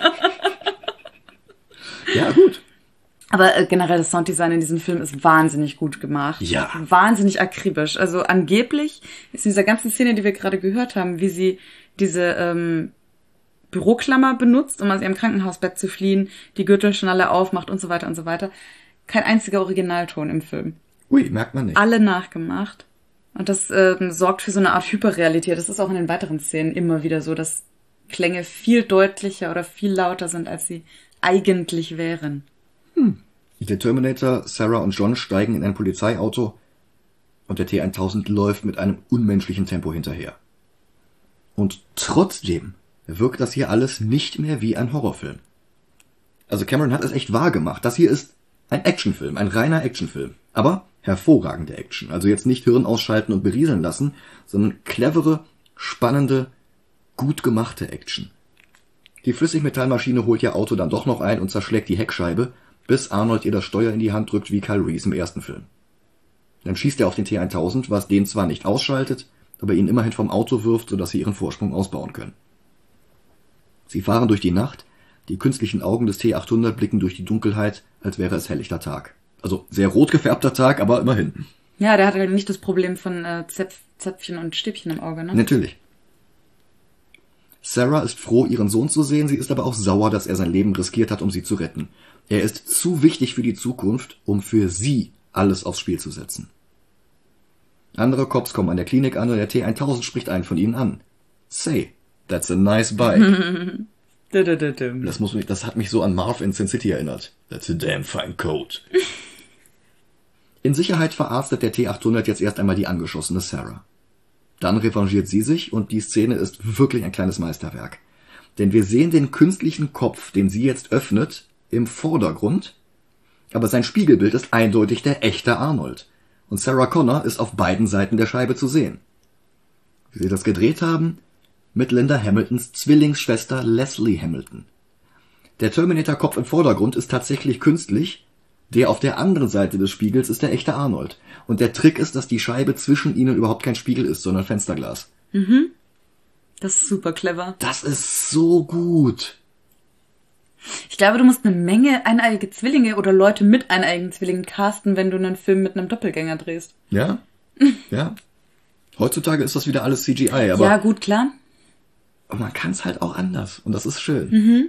Ja, gut. Aber äh, generell das Sounddesign in diesem Film ist wahnsinnig gut gemacht. Ja. Wahnsinnig akribisch. Also angeblich ist in dieser ganzen Szene, die wir gerade gehört haben, wie sie diese ähm, Büroklammer benutzt, um aus ihrem Krankenhausbett zu fliehen, die Gürtelschnalle aufmacht und so weiter und so weiter. Kein einziger Originalton im Film. Ui, merkt man nicht. Alle nachgemacht. Und das ähm, sorgt für so eine Art Hyperrealität. Das ist auch in den weiteren Szenen immer wieder so, dass Klänge viel deutlicher oder viel lauter sind, als sie eigentlich wären. Hm. Der Terminator, Sarah und John steigen in ein Polizeiauto und der T tausend läuft mit einem unmenschlichen Tempo hinterher. Und trotzdem wirkt das hier alles nicht mehr wie ein Horrorfilm. Also Cameron hat es echt wahr gemacht. Das hier ist ein Actionfilm, ein reiner Actionfilm. Aber hervorragende Action. Also jetzt nicht Hirn ausschalten und berieseln lassen, sondern clevere, spannende, gut gemachte Action. Die Flüssigmetallmaschine holt ihr Auto dann doch noch ein und zerschlägt die Heckscheibe, bis Arnold ihr das Steuer in die Hand drückt wie Kyle Reese im ersten Film. Dann schießt er auf den T tausend, was den zwar nicht ausschaltet, aber ihn immerhin vom Auto wirft, sodass sie ihren Vorsprung ausbauen können. Sie fahren durch die Nacht, die künstlichen Augen des T achthundert blicken durch die Dunkelheit, als wäre es helllichter Tag. Also sehr rot gefärbter Tag, aber immerhin. Ja, der hat halt nicht das Problem von äh, Zäpf- Zäpfchen und Stäbchen im Auge, ne? Natürlich. Sarah ist froh, ihren Sohn zu sehen, sie ist aber auch sauer, dass er sein Leben riskiert hat, um sie zu retten. Er ist zu wichtig für die Zukunft, um für sie alles aufs Spiel zu setzen. Andere Cops kommen an der Klinik an und der T tausend spricht einen von ihnen an. Say, that's a nice bike. Das, muss mich, das hat mich so an Marv in Sin City erinnert. That's a damn fine coat. In Sicherheit verarztet der T achthundert jetzt erst einmal die angeschossene Sarah. Dann revanchiert sie sich und die Szene ist wirklich ein kleines Meisterwerk. Denn wir sehen den künstlichen Kopf, den sie jetzt öffnet, im Vordergrund, aber sein Spiegelbild ist eindeutig der echte Arnold. Und Sarah Connor ist auf beiden Seiten der Scheibe zu sehen. Wie sie das gedreht haben? Mit Linda Hamiltons Zwillingsschwester Leslie Hamilton. Der Terminator-Kopf im Vordergrund ist tatsächlich künstlich, Der auf der anderen Seite des Spiegels ist der echte Arnold. Und der Trick ist, dass die Scheibe zwischen ihnen überhaupt kein Spiegel ist, sondern Fensterglas. Mhm. Das ist super clever. Das ist so gut. Ich glaube, du musst eine Menge eineige Zwillinge oder Leute mit eineigen Zwillingen casten, wenn du einen Film mit einem Doppelgänger drehst. Ja, ja. Heutzutage ist das wieder alles C G I, aber... Ja, gut, klar. Aber man kann es halt auch anders. Und das ist schön. Mhm.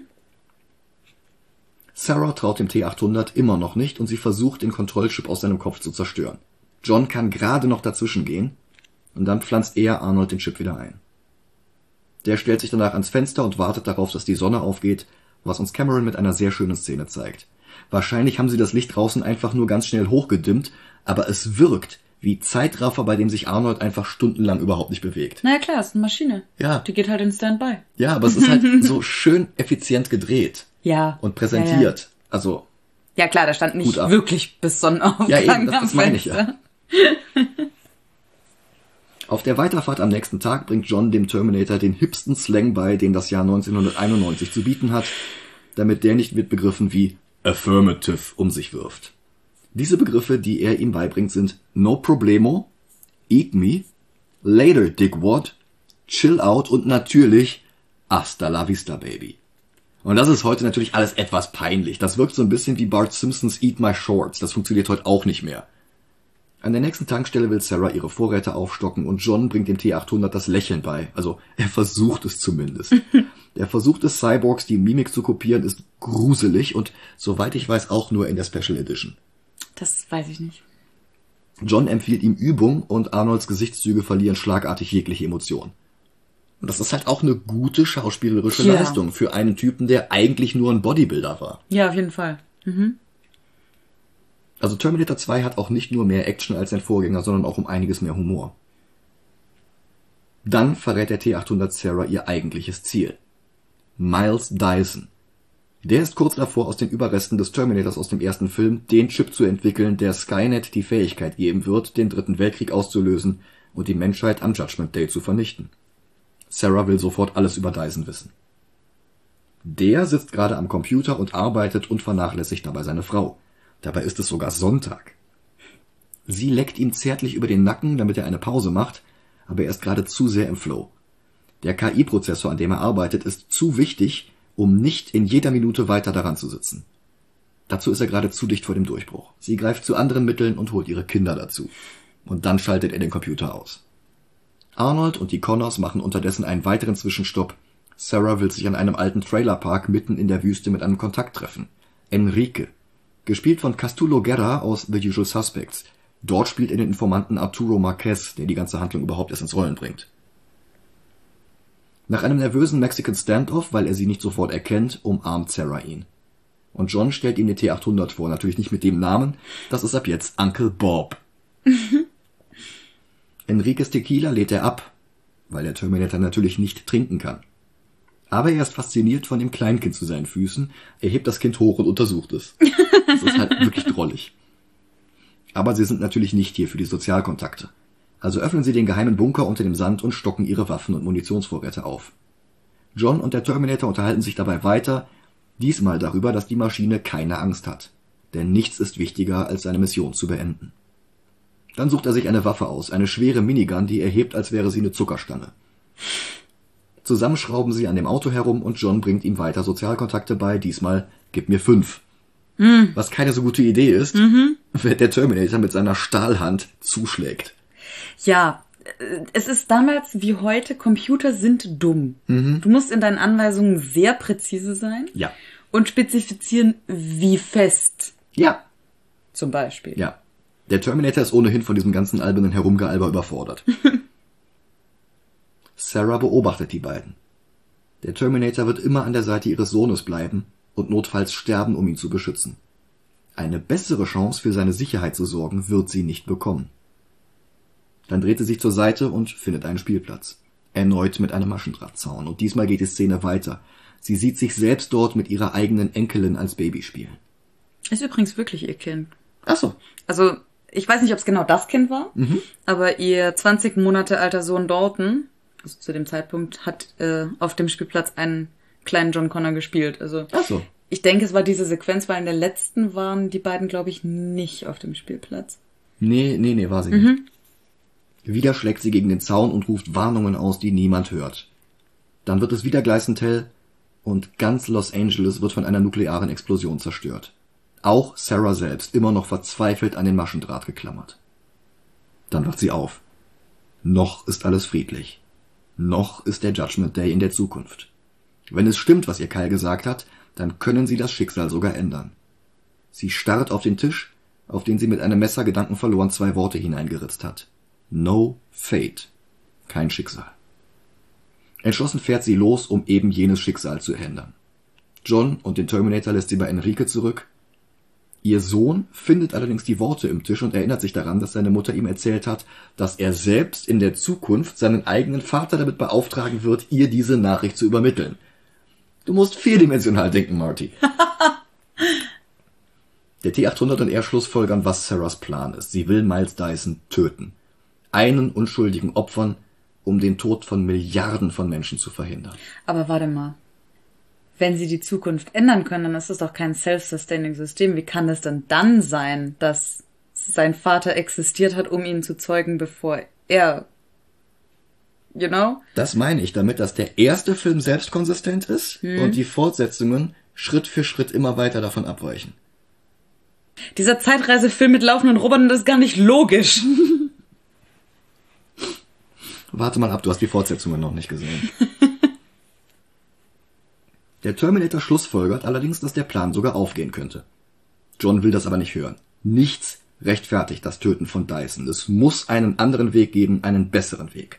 Sarah traut dem T achthundert immer noch nicht und sie versucht, den Kontrollchip aus seinem Kopf zu zerstören. John kann gerade noch dazwischen gehen und dann pflanzt er Arnold den Chip wieder ein. Der stellt sich danach ans Fenster und wartet darauf, dass die Sonne aufgeht, was uns Cameron mit einer sehr schönen Szene zeigt. Wahrscheinlich haben sie das Licht draußen einfach nur ganz schnell hochgedimmt, aber es wirkt wie Zeitraffer, bei dem sich Arnold einfach stundenlang überhaupt nicht bewegt. Naja klar, ist eine Maschine. Ja. Die geht halt in Standby. Ja, aber es ist halt so schön effizient gedreht. Ja. Und präsentiert. Ja, ja. Also. Ja klar, da stand nicht wirklich bis Sonnenaufgang ja, eben, das, am das meine ich Fenster. ja. Auf der Weiterfahrt am nächsten Tag bringt John dem Terminator den hipsten Slang bei, den das Jahr neunzehnhunderteinundneunzig zu bieten hat, damit der nicht mit Begriffen wie Affirmative um sich wirft. Diese Begriffe, die er ihm beibringt, sind No Problemo, Eat Me, Later Dickwad, Chill Out und natürlich Hasta la Vista Baby. Und das ist heute natürlich alles etwas peinlich. Das wirkt so ein bisschen wie Bart Simpsons Eat My Shorts. Das funktioniert heute auch nicht mehr. An der nächsten Tankstelle will Sarah ihre Vorräte aufstocken und John bringt dem T achthundert das Lächeln bei. Also, er versucht es zumindest. Der Versuch des Cyborgs, die Mimik zu kopieren, ist gruselig und, soweit ich weiß, auch nur in der Special Edition. Das weiß ich nicht. John empfiehlt ihm Übung und Arnolds Gesichtszüge verlieren schlagartig jegliche Emotion. Und das ist halt auch eine gute schauspielerische Ja. Leistung für einen Typen, der eigentlich nur ein Bodybuilder war. Ja, auf jeden Fall. Mhm. Also Terminator zwei hat auch nicht nur mehr Action als sein Vorgänger, sondern auch um einiges mehr Humor. Dann verrät der T achthundert Sarah ihr eigentliches Ziel. Miles Dyson. Der ist kurz davor, aus den Überresten des Terminators aus dem ersten Film den Chip zu entwickeln, der Skynet die Fähigkeit geben wird, den Dritten Weltkrieg auszulösen und die Menschheit am Judgment Day zu vernichten. Sarah will sofort alles über Dyson wissen. Der sitzt gerade am Computer und arbeitet und vernachlässigt dabei seine Frau. Dabei ist es sogar Sonntag. Sie leckt ihm zärtlich über den Nacken, damit er eine Pause macht, aber er ist gerade zu sehr im Flow. Der K I-Prozessor, an dem er arbeitet, ist zu wichtig, um nicht in jeder Minute weiter daran zu sitzen. Dazu ist er gerade zu dicht vor dem Durchbruch. Sie greift zu anderen Mitteln und holt ihre Kinder dazu. Und dann schaltet er den Computer aus. Arnold und die Connors machen unterdessen einen weiteren Zwischenstopp. Sarah will sich an einem alten Trailerpark mitten in der Wüste mit einem Kontakt treffen. Enrique. Gespielt von Castulo Guerra aus The Usual Suspects. Dort spielt er den Informanten Arturo Marquez, der die ganze Handlung überhaupt erst ins Rollen bringt. Nach einem nervösen Mexican Standoff, weil er sie nicht sofort erkennt, umarmt Sarah ihn. Und John stellt ihm den T achthundert vor, natürlich nicht mit dem Namen, das ist ab jetzt Uncle Bob. Enriques Tequila lädt er ab, weil der Terminator natürlich nicht trinken kann. Aber er ist fasziniert von dem Kleinkind zu seinen Füßen, er hebt das Kind hoch und untersucht es. Das ist halt wirklich drollig. Aber sie sind natürlich nicht hier für die Sozialkontakte. Also öffnen sie den geheimen Bunker unter dem Sand und stocken ihre Waffen und Munitionsvorräte auf. John und der Terminator unterhalten sich dabei weiter, diesmal darüber, dass die Maschine keine Angst hat. Denn nichts ist wichtiger, als seine Mission zu beenden. Dann sucht er sich eine Waffe aus, eine schwere Minigun, die er hebt, als wäre sie eine Zuckerstange. Zusammen schrauben sie an dem Auto herum und John bringt ihm weiter Sozialkontakte bei, diesmal gib mir fünf. Mhm. Was keine so gute Idee ist, Mhm. wenn der Terminator mit seiner Stahlhand zuschlägt. Ja, äh, es ist damals wie heute, Computer sind dumm. Mhm. Du musst in deinen Anweisungen sehr präzise sein Ja. und spezifizieren, wie fest, Ja. zum Beispiel. Ja. Der Terminator ist ohnehin von diesem ganzen albernen Herumgealber überfordert. Sarah beobachtet die beiden. Der Terminator wird immer an der Seite ihres Sohnes bleiben und notfalls sterben, um ihn zu beschützen. Eine bessere Chance für seine Sicherheit zu sorgen, wird sie nicht bekommen. Dann dreht sie sich zur Seite und findet einen Spielplatz. Erneut mit einem Maschendrahtzaun. Und diesmal geht die Szene weiter. Sie sieht sich selbst dort mit ihrer eigenen Enkelin als Baby spielen. Ist übrigens wirklich ihr Kind. Ach so. Also, ich weiß nicht, ob es genau das Kind war, Mhm. aber ihr zwanzig Monate alter Sohn Dalton, also zu dem Zeitpunkt, hat äh, auf dem Spielplatz einen kleinen John Connor gespielt. Also Ach so. Ich denke, es war diese Sequenz, weil in der letzten waren die beiden, glaube ich, nicht auf dem Spielplatz. Nee, nee, nee, war sie mhm. nicht. Wieder schlägt sie gegen den Zaun und ruft Warnungen aus, die niemand hört. Dann wird es wieder gleißend hell und ganz Los Angeles wird von einer nuklearen Explosion zerstört. Auch Sarah selbst, immer noch verzweifelt an den Maschendraht geklammert. Dann wacht sie auf. Noch ist alles friedlich. Noch ist der Judgment Day in der Zukunft. Wenn es stimmt, was ihr Kyle gesagt hat, dann können sie das Schicksal sogar ändern. Sie starrt auf den Tisch, auf den sie mit einem Messer gedankenverloren zwei Worte hineingeritzt hat. No fate. Kein Schicksal. Entschlossen fährt sie los, um eben jenes Schicksal zu ändern. John und den Terminator lässt sie bei Enrique zurück. Ihr Sohn findet allerdings die Worte im Tisch und erinnert sich daran, dass seine Mutter ihm erzählt hat, dass er selbst in der Zukunft seinen eigenen Vater damit beauftragen wird, ihr diese Nachricht zu übermitteln. Du musst vierdimensional denken, Marty. Der T achthundert und er schlussfolgern, was Sarahs Plan ist. Sie will Miles Dyson töten. Einen unschuldigen opfern, um den Tod von Milliarden von Menschen zu verhindern. Aber warte mal. Wenn sie die Zukunft ändern können, dann ist das doch kein self-sustaining System. Wie kann es denn dann sein, dass sein Vater existiert hat, um ihn zu zeugen, bevor er... You know? Das meine ich damit, dass der erste Film selbst konsistent ist hm. und die Fortsetzungen Schritt für Schritt immer weiter davon abweichen. Dieser Zeitreisefilm mit laufenden Robotern, das ist gar nicht logisch. Warte mal ab, du hast die Fortsetzungen noch nicht gesehen. Der Terminator schlussfolgert allerdings, dass der Plan sogar aufgehen könnte. John will das aber nicht hören. Nichts rechtfertigt das Töten von Dyson. Es muss einen anderen Weg geben, einen besseren Weg.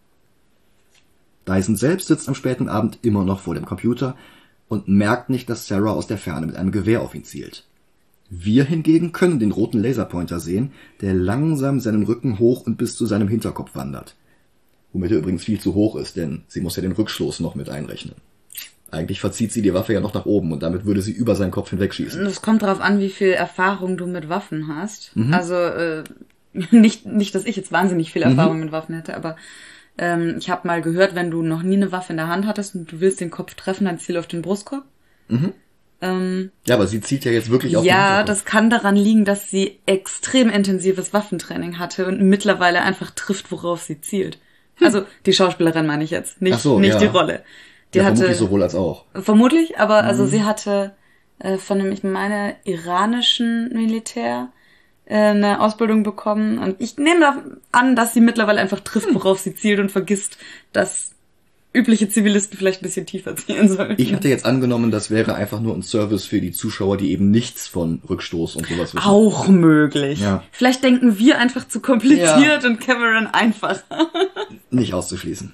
Dyson selbst sitzt am späten Abend immer noch vor dem Computer und merkt nicht, dass Sarah aus der Ferne mit einem Gewehr auf ihn zielt. Wir hingegen können den roten Laserpointer sehen, der langsam seinen Rücken hoch und bis zu seinem Hinterkopf wandert. Womit er übrigens viel zu hoch ist, denn sie muss ja den Rückstoß noch mit einrechnen. Eigentlich verzieht sie die Waffe ja noch nach oben und damit würde sie über seinen Kopf hinwegschießen. Es kommt darauf an, wie viel Erfahrung du mit Waffen hast. Mhm. Also äh, nicht, nicht, dass ich jetzt wahnsinnig viel Erfahrung mhm. mit Waffen hätte, aber ähm, ich habe mal gehört, wenn du noch nie eine Waffe in der Hand hattest und du willst den Kopf treffen, dann ziel auf den Brustkorb. Mhm. Ähm, ja, aber sie zielt ja jetzt wirklich auf ja, den Hinterkopf. Ja, das kann daran liegen, dass sie extrem intensives Waffentraining hatte und mittlerweile einfach trifft, worauf sie zielt. Hm. Also die Schauspielerin meine ich jetzt, nicht, so, nicht ja. die Rolle. Die ja, hatte, vermutlich sowohl als auch. Vermutlich, aber mhm. also sie hatte äh, von dem, ich meine, iranischen Militär äh, eine Ausbildung bekommen. Und ich nehme an, dass sie mittlerweile einfach trifft, worauf sie zielt und vergisst, dass übliche Zivilisten vielleicht ein bisschen tiefer zielen sollten. Ich hatte jetzt angenommen, das wäre einfach nur ein Service für die Zuschauer, die eben nichts von Rückstoß und sowas wissen. Auch möglich. Ja. Vielleicht denken wir einfach zu kompliziert ja. und Cameron einfacher. Nicht auszuschließen.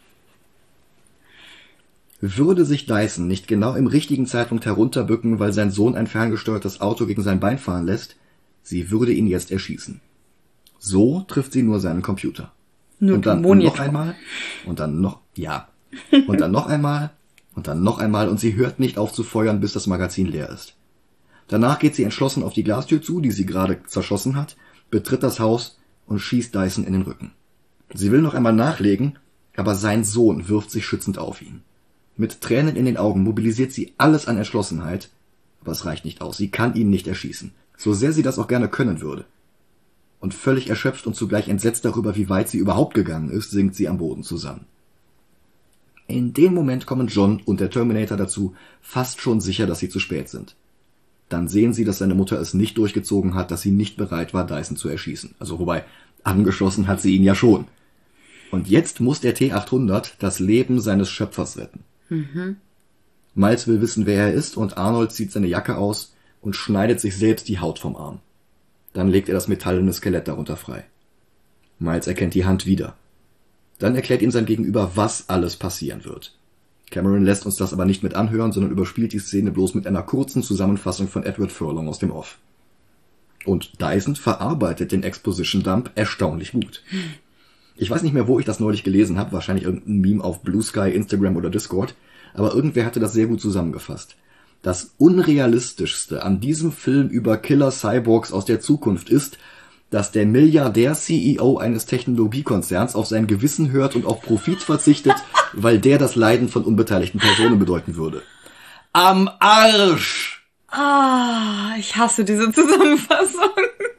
Würde sich Dyson nicht genau im richtigen Zeitpunkt herunterbücken, weil sein Sohn ein ferngesteuertes Auto gegen sein Bein fahren lässt, sie würde ihn jetzt erschießen. So trifft sie nur seinen Computer. Nur und dann Monitor. noch einmal und dann noch, ja, und dann noch einmal und dann noch einmal und sie hört nicht auf zu feuern, bis das Magazin leer ist. Danach geht sie entschlossen auf die Glastür zu, die sie gerade zerschossen hat, betritt das Haus und schießt Dyson in den Rücken. Sie will noch einmal nachlegen, aber sein Sohn wirft sich schützend auf ihn. Mit Tränen in den Augen mobilisiert sie alles an Entschlossenheit, aber es reicht nicht aus, sie kann ihn nicht erschießen, so sehr sie das auch gerne können würde. Und völlig erschöpft und zugleich entsetzt darüber, wie weit sie überhaupt gegangen ist, sinkt sie am Boden zusammen. In dem Moment kommen John und der Terminator dazu, fast schon sicher, dass sie zu spät sind. Dann sehen sie, dass seine Mutter es nicht durchgezogen hat, dass sie nicht bereit war, Dyson zu erschießen. Also wobei, angeschossen hat sie ihn ja schon. Und jetzt muss der T achthundert das Leben seines Schöpfers retten. Mhm. Miles will wissen, wer er ist, und Arnold zieht seine Jacke aus und schneidet sich selbst die Haut vom Arm. Dann legt er das metallene Skelett darunter frei. Miles erkennt die Hand wieder. Dann erklärt ihm sein Gegenüber, was alles passieren wird. Cameron lässt uns das aber nicht mit anhören, sondern überspielt die Szene bloß mit einer kurzen Zusammenfassung von Edward Furlong aus dem Off. Und Dyson verarbeitet den Exposition-Dump erstaunlich gut. Ich weiß nicht mehr, wo ich das neulich gelesen habe, wahrscheinlich irgendein Meme auf Blue Sky, Instagram oder Discord, aber irgendwer hatte das sehr gut zusammengefasst. Das Unrealistischste an diesem Film über Killer-Cyborgs aus der Zukunft ist, dass der Milliardär-C E O eines Technologiekonzerns auf sein Gewissen hört und auf Profit verzichtet, weil der das Leiden von unbeteiligten Personen bedeuten würde. am Arsch. Ah, ich hasse diese Zusammenfassung.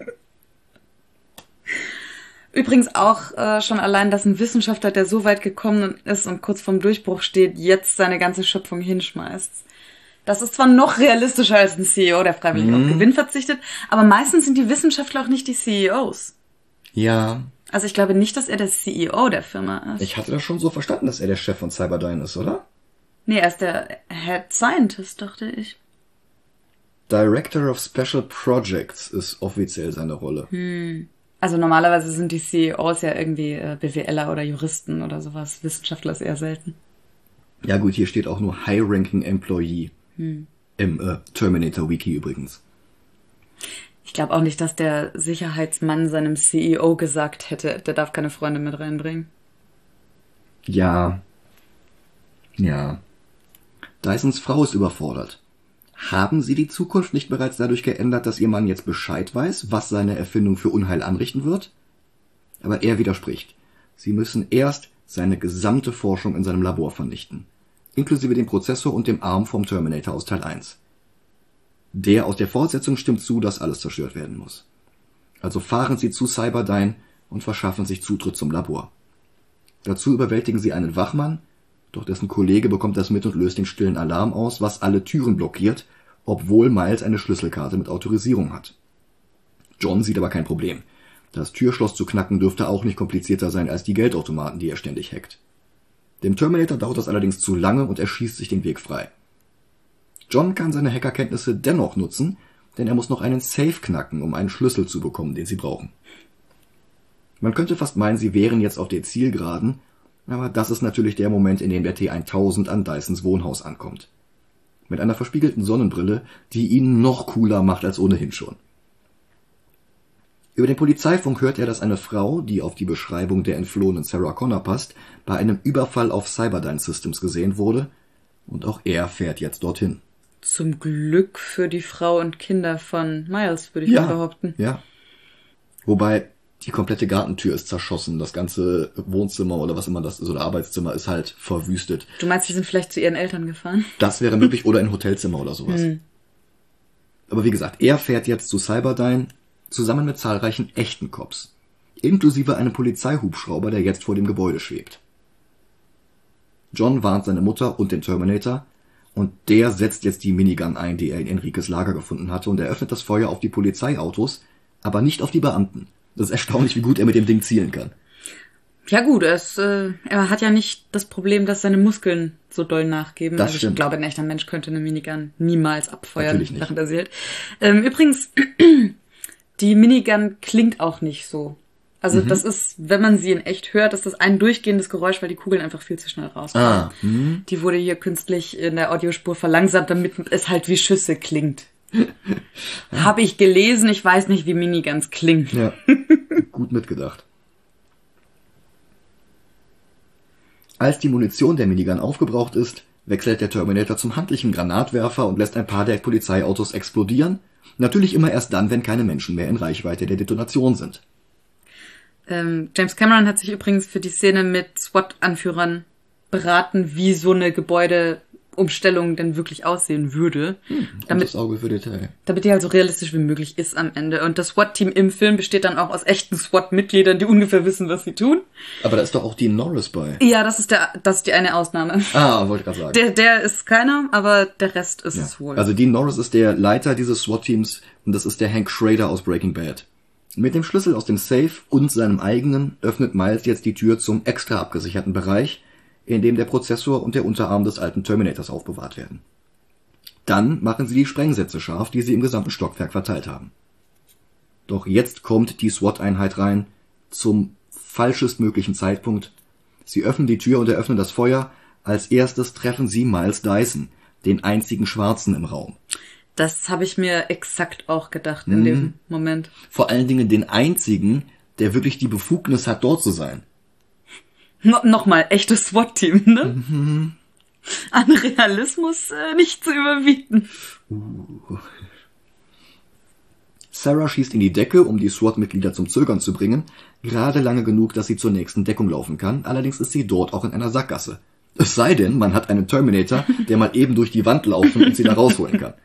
Übrigens auch äh, schon allein, dass ein Wissenschaftler, der so weit gekommen ist und kurz vorm Durchbruch steht, jetzt seine ganze Schöpfung hinschmeißt. Das ist zwar noch realistischer als ein C E O, der freiwillig mhm. auf Gewinn verzichtet, aber meistens sind die Wissenschaftler auch nicht die C E Os. Ja. Also ich glaube nicht, dass er der C E O der Firma ist. Ich hatte das schon so verstanden, dass er der Chef von Cyberdyne ist, oder? Nee, er ist der Head Scientist, dachte ich. Director of Special Projects ist offiziell seine Rolle. Hm. Also normalerweise sind die C E Os ja irgendwie äh, BWLer oder Juristen oder sowas. Wissenschaftler ist eher selten. Ja gut, hier steht auch nur High-Ranking Employee. Hm. Im äh, Terminator-Wiki übrigens. Ich glaube auch nicht, dass der Sicherheitsmann seinem C E O gesagt hätte, der darf keine Freunde mit reinbringen. Ja. Ja. Dysons Frau ist überfordert. Haben Sie die Zukunft nicht bereits dadurch geändert, dass Ihr Mann jetzt Bescheid weiß, was seine Erfindung für Unheil anrichten wird? Aber er widerspricht. Sie müssen erst seine gesamte Forschung in seinem Labor vernichten. Inklusive dem Prozessor und dem Arm vom Terminator aus Teil eins. Der aus der Fortsetzung stimmt zu, dass alles zerstört werden muss. Also fahren Sie zu Cyberdyne und verschaffen sich Zutritt zum Labor. Dazu überwältigen Sie einen Wachmann, doch dessen Kollege bekommt das mit und löst den stillen Alarm aus, was alle Türen blockiert, obwohl Miles eine Schlüsselkarte mit Autorisierung hat. John sieht aber kein Problem. Das Türschloss zu knacken dürfte auch nicht komplizierter sein als die Geldautomaten, die er ständig hackt. Dem Terminator dauert das allerdings zu lange und er schießt sich den Weg frei. John kann seine Hackerkenntnisse dennoch nutzen, denn er muss noch einen Safe knacken, um einen Schlüssel zu bekommen, den sie brauchen. Man könnte fast meinen, sie wären jetzt auf der Zielgeraden, aber das ist natürlich der Moment, in dem der T tausend an Dysons Wohnhaus ankommt. Mit einer verspiegelten Sonnenbrille, die ihn noch cooler macht als ohnehin schon. Über den Polizeifunk hört er, dass eine Frau, die auf die Beschreibung der entflohenen Sarah Connor passt, bei einem Überfall auf Cyberdyne Systems gesehen wurde, und auch er fährt jetzt dorthin. Zum Glück für die Frau und Kinder von Miles, würde ich ja, mal behaupten. Ja. Wobei, die komplette Gartentür ist zerschossen, das ganze Wohnzimmer oder was immer das ist, oder Arbeitszimmer ist halt verwüstet. Du meinst, die sind vielleicht zu ihren Eltern gefahren? Das wäre möglich, oder ein Hotelzimmer oder sowas. Hm. Aber wie gesagt, er fährt jetzt zu Cyberdyne, zusammen mit zahlreichen echten Cops, inklusive einem Polizeihubschrauber, der jetzt vor dem Gebäude schwebt. John warnt seine Mutter und den Terminator, und der setzt jetzt die Minigun ein, die er in Enriques Lager gefunden hatte, und eröffnet das Feuer auf die Polizeiautos, aber nicht auf die Beamten. Das ist erstaunlich, wie gut er mit dem Ding zielen kann. Ja gut, er, ist, äh, er hat ja nicht das Problem, dass seine Muskeln so doll nachgeben. Das also stimmt. Ich glaube, ein echter Mensch könnte eine Minigun niemals abfeuern, Natürlich nicht. während er sie hält. Ähm, übrigens, die Minigun klingt auch nicht so. Also mhm. das ist, wenn man sie in echt hört, ist das ein durchgehendes Geräusch, weil die Kugeln einfach viel zu schnell rauskommen. Ah. Mhm. Die wurde hier künstlich in der Audiospur verlangsamt, damit es halt wie Schüsse klingt. Ja. Habe ich gelesen, ich weiß nicht, wie Miniguns klingen. Ja, gut mitgedacht. Als die Munition der Minigun aufgebraucht ist, wechselt der Terminator zum handlichen Granatwerfer und lässt ein paar der Polizeiautos explodieren. Natürlich immer erst dann, wenn keine Menschen mehr in Reichweite der Detonation sind. Ähm, James Cameron hat sich übrigens für die Szene mit SWAT-Anführern beraten, wie so eine Gebäudeumstellung denn wirklich aussehen würde. Hm, damit, das Auge für Detail. Damit die halt so realistisch wie möglich ist am Ende. Und das SWAT-Team im Film besteht dann auch aus echten SWAT-Mitgliedern, die ungefähr wissen, was sie tun. Aber da ist doch auch Dean Norris bei. Ja, das ist der, das ist die eine Ausnahme. Ah, wollte ich gerade sagen. Der, der ist keiner, aber der Rest ist ja. es wohl. Also Dean Norris ist der Leiter dieses SWAT-Teams und das ist der Hank Schrader aus Breaking Bad. Mit dem Schlüssel aus dem Safe und seinem eigenen öffnet Miles jetzt die Tür zum extra abgesicherten Bereich, in dem der Prozessor und der Unterarm des alten Terminators aufbewahrt werden. Dann machen sie die Sprengsätze scharf, die sie im gesamten Stockwerk verteilt haben. Doch jetzt kommt die SWAT-Einheit rein, zum falschestmöglichen Zeitpunkt. Sie öffnen die Tür und eröffnen das Feuer. Als erstes treffen sie Miles Dyson, den einzigen Schwarzen im Raum. Das habe ich mir exakt auch gedacht in mhm. dem Moment. Vor allen Dingen den einzigen, der wirklich die Befugnis hat, dort zu sein. No, Nochmal, echtes SWAT-Team, ne? Mhm. An Realismus äh, nicht zu überbieten. Uh. Sarah schießt in die Decke, um die SWAT-Mitglieder zum Zögern zu bringen. Gerade lange genug, dass sie zur nächsten Deckung laufen kann. Allerdings ist sie dort auch in einer Sackgasse. Es sei denn, man hat einen Terminator, der mal eben durch die Wand laufen und sie da rausholen kann.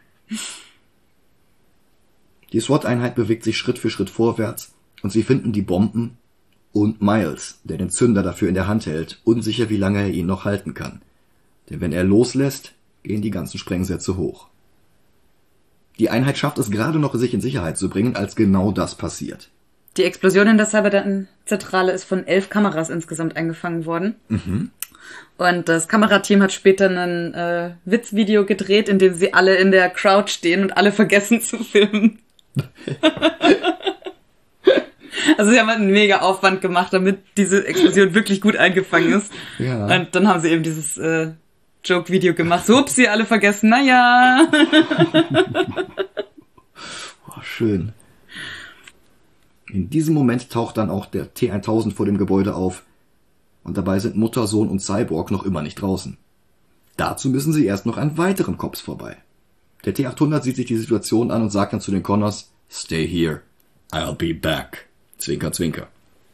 Die SWAT-Einheit bewegt sich Schritt für Schritt vorwärts und sie finden die Bomben und Miles, der den Zünder dafür in der Hand hält, unsicher, wie lange er ihn noch halten kann. Denn wenn er loslässt, gehen die ganzen Sprengsätze hoch. Die Einheit schafft es gerade noch, sich in Sicherheit zu bringen, als genau das passiert. Die Explosion in der Cyberdyne-Zentrale ist von elf Kameras insgesamt eingefangen worden. Mhm. Und das Kamerateam hat später ein äh, Witzvideo gedreht, in dem sie alle in der Crowd stehen und alle vergessen zu filmen. Also sie haben halt einen mega Aufwand gemacht, damit diese Explosion wirklich gut eingefangen ist. Ja. Und dann haben sie eben dieses äh, Joke-Video gemacht. So, ups, sie alle vergessen, naja. Oh, schön. In diesem Moment taucht dann auch der T tausend vor dem Gebäude auf. Und dabei sind Mutter, Sohn und Cyborg noch immer nicht draußen. Dazu müssen sie erst noch an weiteren Cops vorbei. Der T achthundert sieht sich die Situation an und sagt dann zu den Connors, "Stay here, I'll be back." Zwinker, zwinker.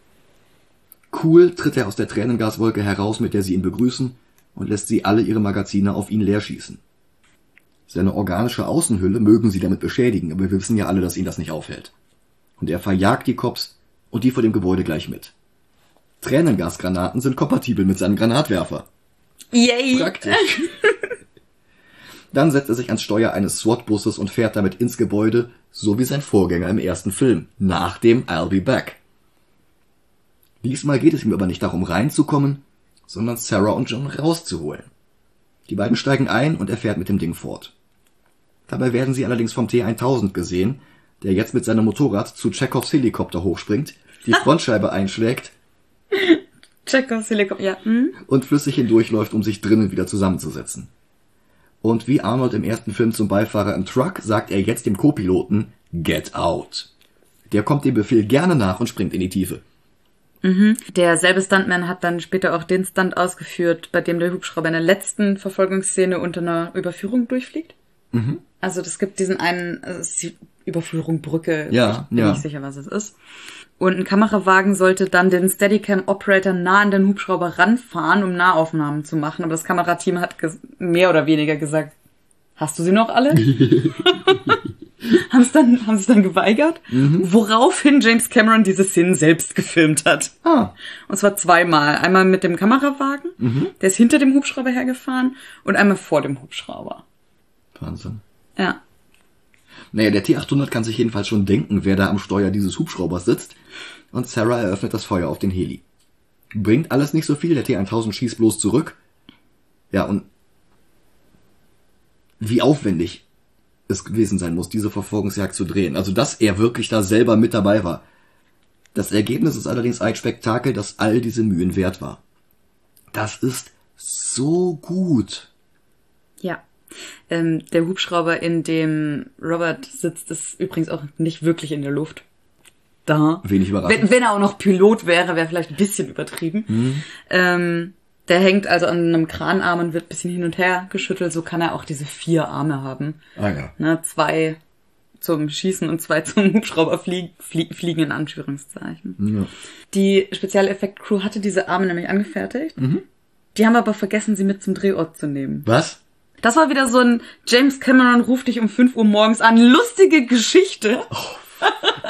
Cool tritt er aus der Tränengaswolke heraus, mit der sie ihn begrüßen, und lässt sie alle ihre Magazine auf ihn leer schießen. Seine organische Außenhülle mögen sie damit beschädigen, aber wir wissen ja alle, dass ihn das nicht aufhält. Und er verjagt die Cops und die vor dem Gebäude gleich mit. Tränengasgranaten sind kompatibel mit seinem Granatwerfer. Yay! Praktisch. Dann setzt er sich ans Steuer eines SWAT-Busses und fährt damit ins Gebäude, so wie sein Vorgänger im ersten Film, nach dem I'll be back. Diesmal geht es ihm aber nicht darum, reinzukommen, sondern Sarah und John rauszuholen. Die beiden steigen ein und er fährt mit dem Ding fort. Dabei werden sie allerdings vom T tausend gesehen, der jetzt mit seinem Motorrad zu Chekhovs Helikopter hochspringt, die Frontscheibe einschlägt Chekhovs Helikopter, ja. Hm? und flüssig hindurchläuft, um sich drinnen wieder zusammenzusetzen. Und wie Arnold im ersten Film zum Beifahrer im Truck, sagt er jetzt dem Co-Piloten, "Get out." Der kommt dem Befehl gerne nach und springt in die Tiefe. Mhm. Derselbe Stuntman hat dann später auch den Stunt ausgeführt, bei dem der Hubschrauber in der letzten Verfolgungsszene unter einer Überführung durchfliegt. Mhm. Also das gibt diesen einen, also es ist die Überführung Brücke, Ja, ich bin ja. nicht sicher, was es ist. Und ein Kamerawagen sollte dann den Steadicam-Operator nah an den Hubschrauber ranfahren, um Nahaufnahmen zu machen. Aber das Kamerateam hat ges- mehr oder weniger gesagt, hast du sie noch alle? haben es dann, haben sie es dann geweigert, Mhm. woraufhin James Cameron diese Szenen selbst gefilmt hat. Ah. Und zwar zweimal. Einmal mit dem Kamerawagen, Mhm. der ist hinter dem Hubschrauber hergefahren, und einmal vor dem Hubschrauber. Wahnsinn. Ja. Naja, der T achthundert kann sich jedenfalls schon denken, wer da am Steuer dieses Hubschraubers sitzt, und Sarah eröffnet das Feuer auf den Heli. Bringt alles nicht so viel, der T tausend schießt bloß zurück. Ja, und wie aufwendig es gewesen sein muss, diese Verfolgungsjagd zu drehen. Also, dass er wirklich da selber mit dabei war. Das Ergebnis ist allerdings ein Spektakel, das all diese Mühen wert war. Das ist so gut. Ja. Ähm, der Hubschrauber, in dem Robert sitzt, ist übrigens auch nicht wirklich in der Luft. Da. Wenig überraschend. Wenn, wenn er auch noch Pilot wäre, wäre vielleicht ein bisschen übertrieben. Mhm. Ähm, der hängt also an einem Kranarm und wird ein bisschen hin und her geschüttelt. So kann er auch diese vier Arme haben. Ah ja. Ne, zwei zum Schießen und zwei zum Hubschrauber fliegen, flie- fliegen in Anführungszeichen. Ja. Die Spezialeffekt-Crew hatte diese Arme nämlich angefertigt. Mhm. Die haben aber vergessen, sie mit zum Drehort zu nehmen. Was? Das war wieder so ein James Cameron ruft dich um fünf Uhr morgens an. Lustige Geschichte. Oh,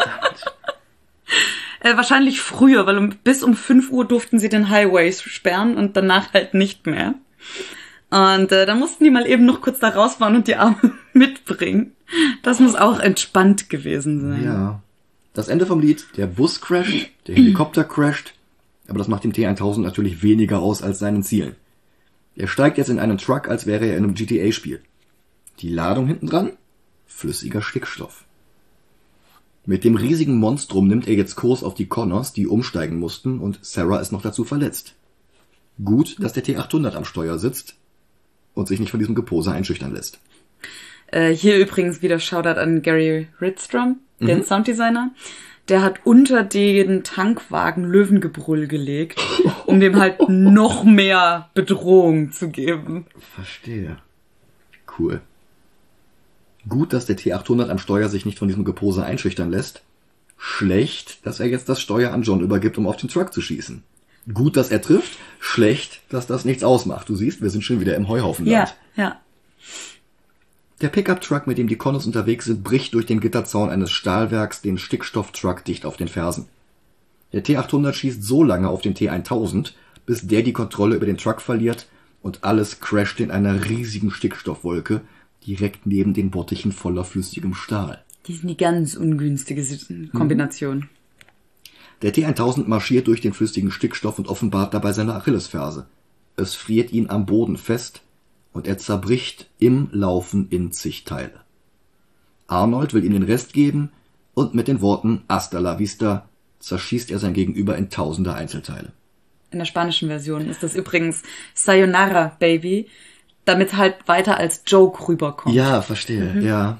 äh, wahrscheinlich früher, weil um, bis um fünf Uhr durften sie den Highways sperren und danach halt nicht mehr. Und äh, dann mussten die mal eben noch kurz da rausfahren und die Arme mitbringen. Das muss auch entspannt gewesen sein. Ja. Das Ende vom Lied, der Bus crasht, der Helikopter crasht, aber das macht dem T tausend natürlich weniger aus als seinen Zielen. Er steigt jetzt in einen Truck, als wäre er in einem G T A-Spiel. Die Ladung hinten dran? Flüssiger Stickstoff. Mit dem riesigen Monstrum nimmt er jetzt Kurs auf die Connors, die umsteigen mussten, und Sarah ist noch dazu verletzt. Gut, dass der T achthundert am Steuer sitzt und sich nicht von diesem Gepose einschüchtern lässt. Äh, hier übrigens wieder Shoutout an Gary Ridstrom, den Mhm. Sounddesigner. Der hat unter den Tankwagen Löwengebrüll gelegt, um dem halt noch mehr Bedrohung zu geben. Verstehe. Cool. Gut, dass der T achthundert am Steuer sich nicht von diesem Gepose einschüchtern lässt. Schlecht, dass er jetzt das Steuer an John übergibt, um auf den Truck zu schießen. Gut, dass er trifft, schlecht, dass das nichts ausmacht. Du siehst, wir sind schon wieder im Heuhaufenland. Ja, ja. Der Pickup-Truck, mit dem die Connors unterwegs sind, bricht durch den Gitterzaun eines Stahlwerks den Stickstofftruck dicht auf den Fersen. Der T achthundert schießt so lange auf den T tausend, bis der die Kontrolle über den Truck verliert und alles crasht in einer riesigen Stickstoffwolke direkt neben den Bottichen voller flüssigem Stahl. Die sind die ganz ungünstige Kombination. Hm. Der T tausend marschiert durch den flüssigen Stickstoff und offenbart dabei seine Achillesferse. Es friert ihn am Boden fest und er zerbricht im Laufen in zig Teile. Arnold will ihm den Rest geben und mit den Worten Hasta la vista zerschießt er sein Gegenüber in tausende Einzelteile. In der spanischen Version ist das übrigens Sayonara, Baby, damit halt weiter als Joke rüberkommt. Ja, verstehe, mhm. ja.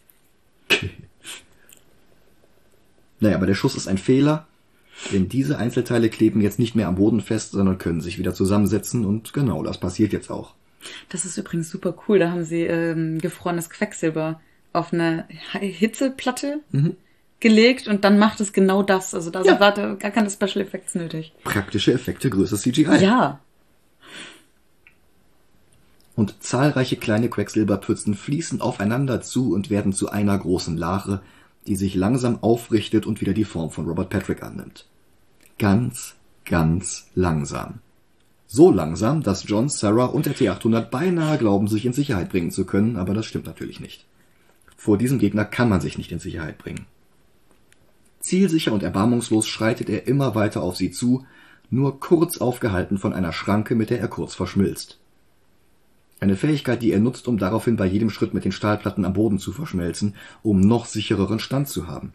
Naja, aber der Schuss ist ein Fehler, denn diese Einzelteile kleben jetzt nicht mehr am Boden fest, sondern können sich wieder zusammensetzen und genau, das passiert jetzt auch. Das ist übrigens super cool, da haben sie ähm, gefrorenes Quecksilber auf eine Hitzeplatte mhm. gelegt und dann macht es genau das. Also da ja. war da gar keine Special Effects nötig. Praktische Effekte größer C G I. Ja. Und zahlreiche kleine Quecksilberpfützen fließen aufeinander zu und werden zu einer großen Lache, die sich langsam aufrichtet und wieder die Form von Robert Patrick annimmt. Ganz, ganz langsam. So langsam, dass John, Sarah und der T achthundert beinahe glauben, sich in Sicherheit bringen zu können, aber das stimmt natürlich nicht. Vor diesem Gegner kann man sich nicht in Sicherheit bringen. Zielsicher und erbarmungslos schreitet er immer weiter auf sie zu, nur kurz aufgehalten von einer Schranke, mit der er kurz verschmilzt. Eine Fähigkeit, die er nutzt, um daraufhin bei jedem Schritt mit den Stahlplatten am Boden zu verschmelzen, um noch sichereren Stand zu haben.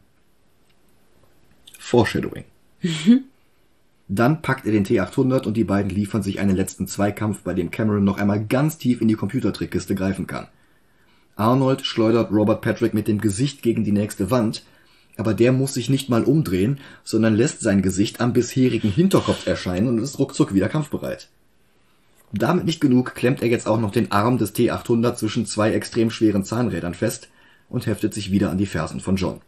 Foreshadowing. Mhm. Dann packt er den T achthundert und die beiden liefern sich einen letzten Zweikampf, bei dem Cameron noch einmal ganz tief in die Computertrickkiste greifen kann. Arnold schleudert Robert Patrick mit dem Gesicht gegen die nächste Wand, aber der muss sich nicht mal umdrehen, sondern lässt sein Gesicht am bisherigen Hinterkopf erscheinen und ist ruckzuck wieder kampfbereit. Damit nicht genug, klemmt er jetzt auch noch den Arm des T achthundert zwischen zwei extrem schweren Zahnrädern fest und heftet sich wieder an die Fersen von John.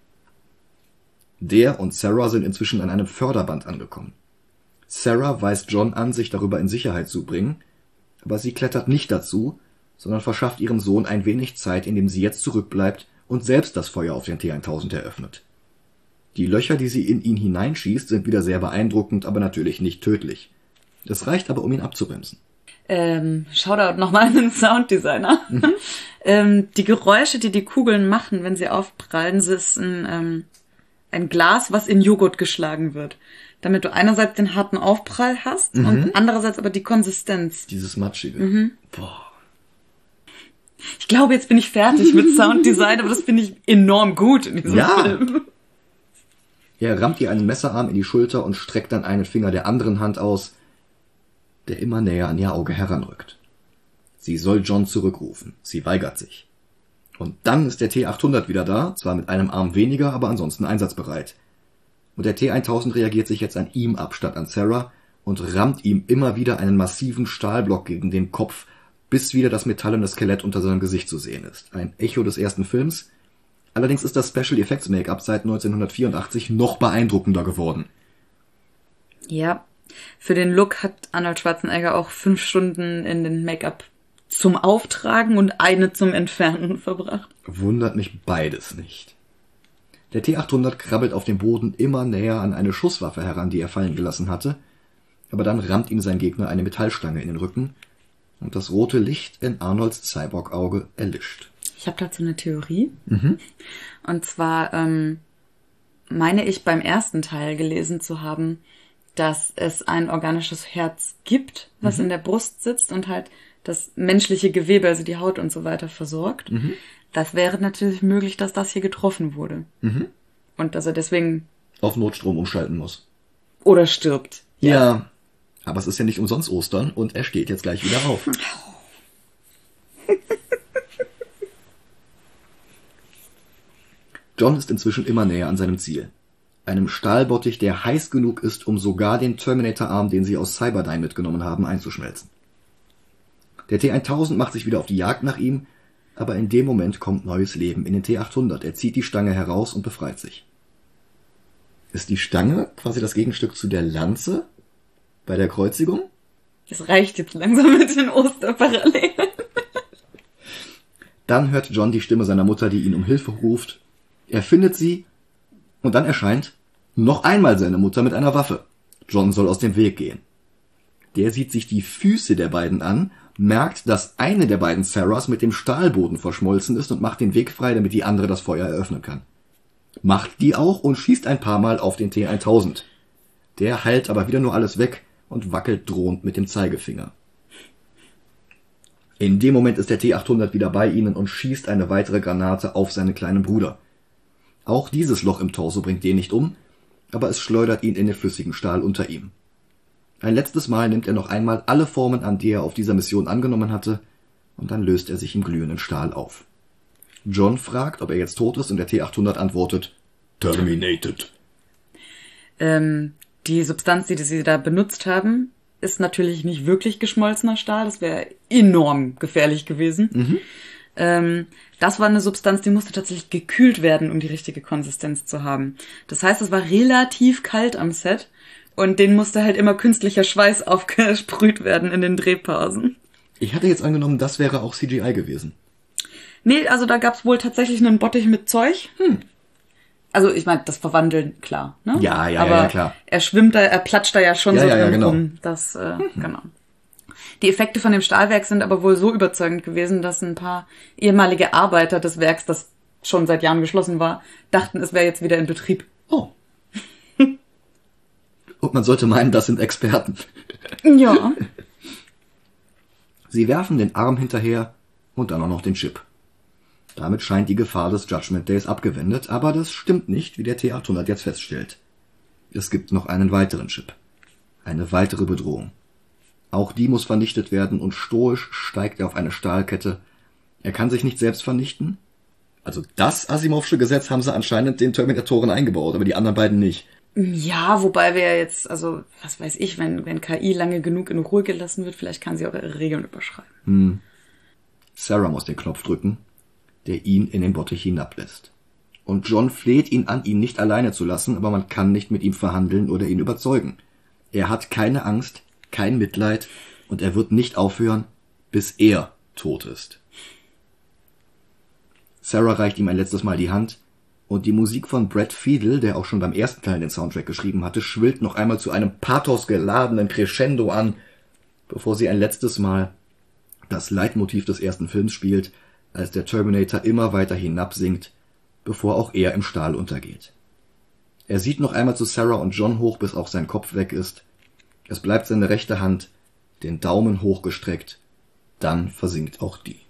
Der und Sarah sind inzwischen an einem Förderband angekommen. Sarah weist John an, sich darüber in Sicherheit zu bringen, aber sie klettert nicht dazu, sondern verschafft ihrem Sohn ein wenig Zeit, indem sie jetzt zurückbleibt und selbst das Feuer auf den T tausend eröffnet. Die Löcher, die sie in ihn hineinschießt, sind wieder sehr beeindruckend, aber natürlich nicht tödlich. Das reicht aber, um ihn abzubremsen. Ähm, Shoutout nochmal an den Sounddesigner. Mhm. ähm, die Geräusche, die die Kugeln machen, wenn sie aufprallen, ist ein, ähm, ein Glas, was in Joghurt geschlagen wird. Damit du einerseits den harten Aufprall hast mhm. und andererseits aber die Konsistenz. Dieses Matschige. Mhm. Boah. Ich glaube, jetzt bin ich fertig mit Sounddesign, aber das finde ich enorm gut in diesem ja. Film. Er rammt ihr einen Messerarm in die Schulter und streckt dann einen Finger der anderen Hand aus, der immer näher an ihr Auge heranrückt. Sie soll John zurückrufen. Sie weigert sich. Und dann ist der T achthundert wieder da, zwar mit einem Arm weniger, aber ansonsten einsatzbereit. Und der T tausend reagiert sich jetzt an ihm ab statt an Sarah und rammt ihm immer wieder einen massiven Stahlblock gegen den Kopf, bis wieder das metallene Skelett unter seinem Gesicht zu sehen ist. Ein Echo des ersten Films. Allerdings ist das Special Effects Make-up seit neunzehnhundertvierundachtzig noch beeindruckender geworden. Ja, für den Look hat Arnold Schwarzenegger auch fünf Stunden in den Make-up zum Auftragen und eine zum Entfernen verbracht. Wundert mich beides nicht. Der T achthundert krabbelt auf dem Boden immer näher an eine Schusswaffe heran, die er fallen gelassen hatte, aber dann rammt ihm sein Gegner eine Metallstange in den Rücken und das rote Licht in Arnolds Cyborg-Auge erlischt. Ich habe dazu eine Theorie. Mhm. Und zwar ähm, meine ich beim ersten Teil gelesen zu haben, dass es ein organisches Herz gibt, was mhm. in der Brust sitzt und halt das menschliche Gewebe, also die Haut und so weiter, versorgt. Mhm. Das wäre natürlich möglich, dass das hier getroffen wurde. Mhm. Und dass er deswegen auf Notstrom umschalten muss. Oder stirbt. Ja. ja. Aber es ist ja nicht umsonst Ostern und er steht jetzt gleich wieder auf. John ist inzwischen immer näher an seinem Ziel. Einem Stahlbottich, der heiß genug ist, um sogar den Terminator-Arm, den sie aus Cyberdyne mitgenommen haben, einzuschmelzen. Der T tausend macht sich wieder auf die Jagd nach ihm, aber in dem Moment kommt neues Leben in den T achthundert. Er zieht die Stange heraus und befreit sich. Ist die Stange quasi das Gegenstück zu der Lanze? Bei der Kreuzigung? Es reicht jetzt langsam mit den Osterparallelen. Dann hört John die Stimme seiner Mutter, die ihn um Hilfe ruft. Er findet sie und dann erscheint noch einmal seine Mutter mit einer Waffe. John soll aus dem Weg gehen. Der sieht sich die Füße der beiden an, merkt, dass eine der beiden Sarahs mit dem Stahlboden verschmolzen ist und macht den Weg frei, damit die andere das Feuer eröffnen kann. Macht die auch und schießt ein paar Mal auf den T tausend. Der heilt aber wieder nur alles weg und wackelt drohend mit dem Zeigefinger. In dem Moment ist der T achthundert wieder bei ihnen und schießt eine weitere Granate auf seinen kleinen Bruder. Auch dieses Loch im Torso bringt den nicht um, aber es schleudert ihn in den flüssigen Stahl unter ihm. Ein letztes Mal nimmt er noch einmal alle Formen an, die er auf dieser Mission angenommen hatte, und dann löst er sich im glühenden Stahl auf. John fragt, ob er jetzt tot ist, und der T achthundert antwortet, Terminated. Ähm, die Substanz, die sie da benutzt haben, ist natürlich nicht wirklich geschmolzener Stahl. Das wäre enorm gefährlich gewesen. Mhm. Ähm, das war eine Substanz, die musste tatsächlich gekühlt werden, um die richtige Konsistenz zu haben. Das heißt, es war relativ kalt am Set und denen musste halt immer künstlicher Schweiß aufgesprüht werden in den Drehpausen. Ich hatte jetzt angenommen, das wäre auch C G I gewesen. Nee, also da gab's wohl tatsächlich einen Bottich mit Zeug. Hm. Also ich meine, das Verwandeln, klar. Ne? Ja, ja, aber ja, klar. Er schwimmt da, er platscht da ja schon ja, so ja, drin ja, genau. rum. Das, äh, mhm. genau. Die Effekte von dem Stahlwerk sind aber wohl so überzeugend gewesen, dass ein paar ehemalige Arbeiter des Werks, das schon seit Jahren geschlossen war, dachten, es wäre jetzt wieder in Betrieb. Oh. Und man sollte meinen, das sind Experten. Ja. Sie werfen den Arm hinterher und dann auch noch den Chip. Damit scheint die Gefahr des Judgment Days abgewendet, aber das stimmt nicht, wie der T achthundert jetzt feststellt. Es gibt noch einen weiteren Chip. Eine weitere Bedrohung. Auch die muss vernichtet werden und stoisch steigt er auf eine Stahlkette. Er kann sich nicht selbst vernichten. Also das Asimovsche Gesetz haben sie anscheinend den Terminatoren eingebaut, aber die anderen beiden nicht. Ja, wobei wir jetzt, also was weiß ich, wenn, wenn K I lange genug in Ruhe gelassen wird, vielleicht kann sie auch ihre Regeln überschreiben. Hm. Sarah muss den Knopf drücken, der ihn in den Bottich hinablässt. Und John fleht ihn an, ihn nicht alleine zu lassen, aber man kann nicht mit ihm verhandeln oder ihn überzeugen. Er hat keine Angst, kein Mitleid und er wird nicht aufhören, bis er tot ist. Sarah reicht ihm ein letztes Mal die Hand und die Musik von Brad Fiedel, der auch schon beim ersten Teil den Soundtrack geschrieben hatte, schwillt noch einmal zu einem pathosgeladenen Crescendo an, bevor sie ein letztes Mal das Leitmotiv des ersten Films spielt, als der Terminator immer weiter hinabsinkt, bevor auch er im Stahl untergeht. Er sieht noch einmal zu Sarah und John hoch, bis auch sein Kopf weg ist. Es bleibt seine rechte Hand, den Daumen hochgestreckt, dann versinkt auch die.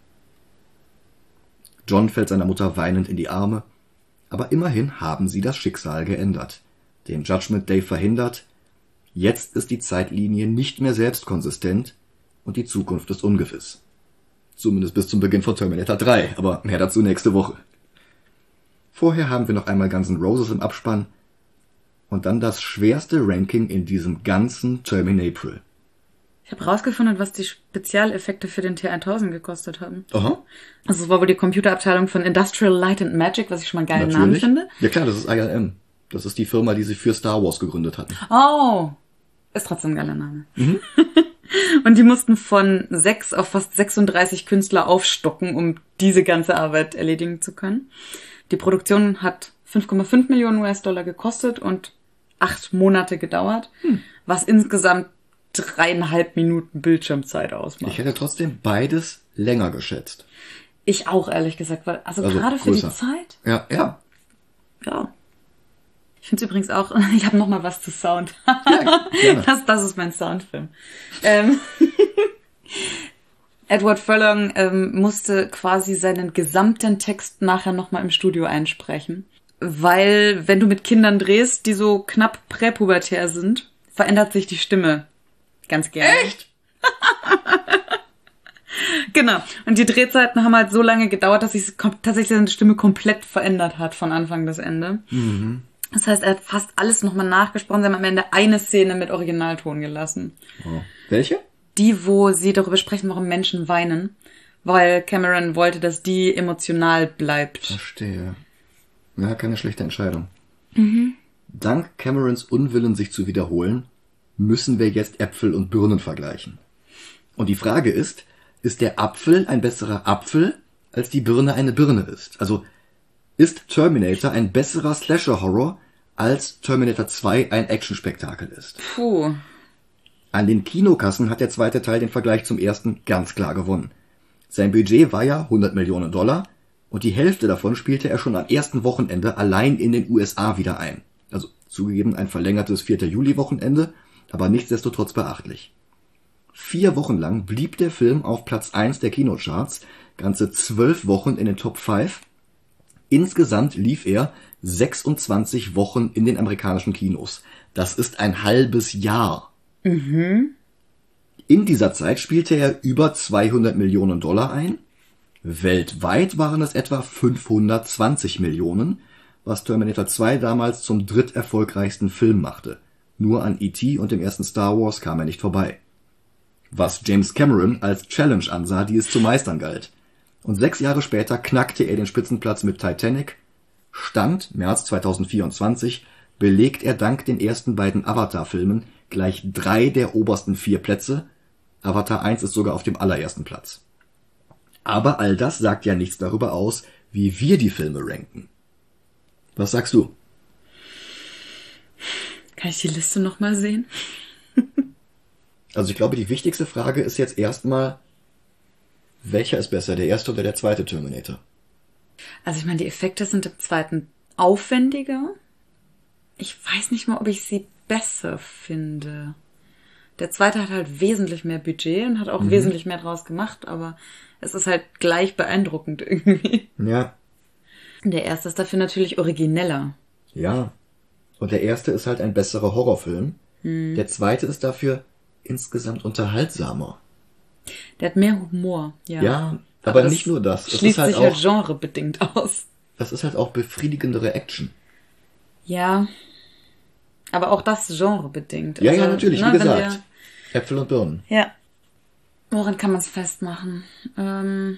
John fällt seiner Mutter weinend in die Arme, aber immerhin haben sie das Schicksal geändert, den Judgment Day verhindert. Jetzt ist die Zeitlinie nicht mehr selbstkonsistent und die Zukunft ist ungewiss. Zumindest bis zum Beginn von Terminator drei, aber mehr dazu nächste Woche. Vorher haben wir noch einmal Guns N' Roses im Abspann und dann das schwerste Ranking in diesem ganzen Terminapril. Ich habe rausgefunden, was die Spezialeffekte für den T tausend gekostet haben. Aha. Also es war wohl die Computerabteilung von Industrial Light and Magic, was ich schon mal einen geilen Natürlich. Namen finde. Ja klar, das ist I L M. Das ist die Firma, die sie für Star Wars gegründet hatten. Oh, ist trotzdem ein geiler Name. Mhm. Und die mussten von sechs auf fast sechsunddreißig Künstler aufstocken, um diese ganze Arbeit erledigen zu können. Die Produktion hat fünf Komma fünf Millionen U S-Dollar gekostet und acht Monate gedauert, hm. was insgesamt dreieinhalb Minuten Bildschirmzeit ausmacht. Ich hätte trotzdem beides länger geschätzt. Ich auch, ehrlich gesagt. Weil, also, also gerade für größer. die Zeit? Ja, ja. Ja. Ich finde es übrigens auch, ich habe noch mal was zu Sound. Ja, gerne. das, das ist mein Soundfilm. Ähm, Edward Furlong ähm, musste quasi seinen gesamten Text nachher noch mal im Studio einsprechen. Weil, wenn du mit Kindern drehst, die so knapp präpubertär sind, verändert sich die Stimme ganz gerne. Echt? Genau. Und die Drehzeiten haben halt so lange gedauert, dass sich tatsächlich seine Stimme komplett verändert hat von Anfang bis Ende. Mhm. Das heißt, er hat fast alles nochmal nachgesprochen. Sie haben am Ende eine Szene mit Originalton gelassen. Oh. Welche? Die, wo sie darüber sprechen, warum Menschen weinen. Weil Cameron wollte, dass die emotional bleibt. Verstehe. Ja, keine schlechte Entscheidung. Mhm. Dank Camerons Unwillen, sich zu wiederholen, müssen wir jetzt Äpfel und Birnen vergleichen. Und die Frage ist, ist der Apfel ein besserer Apfel, als die Birne eine Birne ist? Also, ist Terminator ein besserer Slasher-Horror, als Terminator zwei ein Actionspektakel ist? Puh. An den Kinokassen hat der zweite Teil den Vergleich zum ersten ganz klar gewonnen. Sein Budget war ja hundert Millionen Dollar und die Hälfte davon spielte er schon am ersten Wochenende allein in den U S A wieder ein. Also zugegeben ein verlängertes vierter Juli-Wochenende, aber nichtsdestotrotz beachtlich. Vier Wochen lang blieb der Film auf Platz eins der Kinocharts, ganze zwölf Wochen in den Top fünf. Insgesamt lief er sechsundzwanzig Wochen in den amerikanischen Kinos. Das ist ein halbes Jahr. Mhm. In dieser Zeit spielte er über zweihundert Millionen Dollar ein. Weltweit waren es etwa fünfhundertzwanzig Millionen, was Terminator zwei damals zum dritterfolgreichsten Film machte. Nur an E T und dem ersten Star Wars kam er nicht vorbei. Was James Cameron als Challenge ansah, die es zu meistern galt. Und sechs Jahre später knackte er den Spitzenplatz mit Titanic. Stand März zweitausendvierundzwanzig belegt er dank den ersten beiden Avatar-Filmen gleich drei der obersten vier Plätze. Avatar eins ist sogar auf dem allerersten Platz. Aber all das sagt ja nichts darüber aus, wie wir die Filme ranken. Was sagst du? Kann ich die Liste nochmal sehen? Also ich glaube, die wichtigste Frage ist jetzt erstmal, welcher ist besser, der erste oder der zweite Terminator? Also ich meine, die Effekte sind im zweiten aufwendiger. Ich weiß nicht mal, ob ich sie besser finde. Der zweite hat halt wesentlich mehr Budget und hat auch mhm. wesentlich mehr draus gemacht, aber es ist halt gleich beeindruckend irgendwie. Ja. Der erste ist dafür natürlich origineller. Ja. Und der erste ist halt ein besserer Horrorfilm. Hm. Der zweite ist dafür insgesamt unterhaltsamer. Der hat mehr Humor, ja. Ja, aber, aber nicht nur das. Es schließt ist halt sich halt genrebedingt aus. Das ist halt auch befriedigendere Action. Ja. Aber auch das genrebedingt. Ja, also, ja, natürlich, ne, wie gesagt. Wir, Äpfel und Birnen. Ja. Woran kann man es festmachen? Ähm,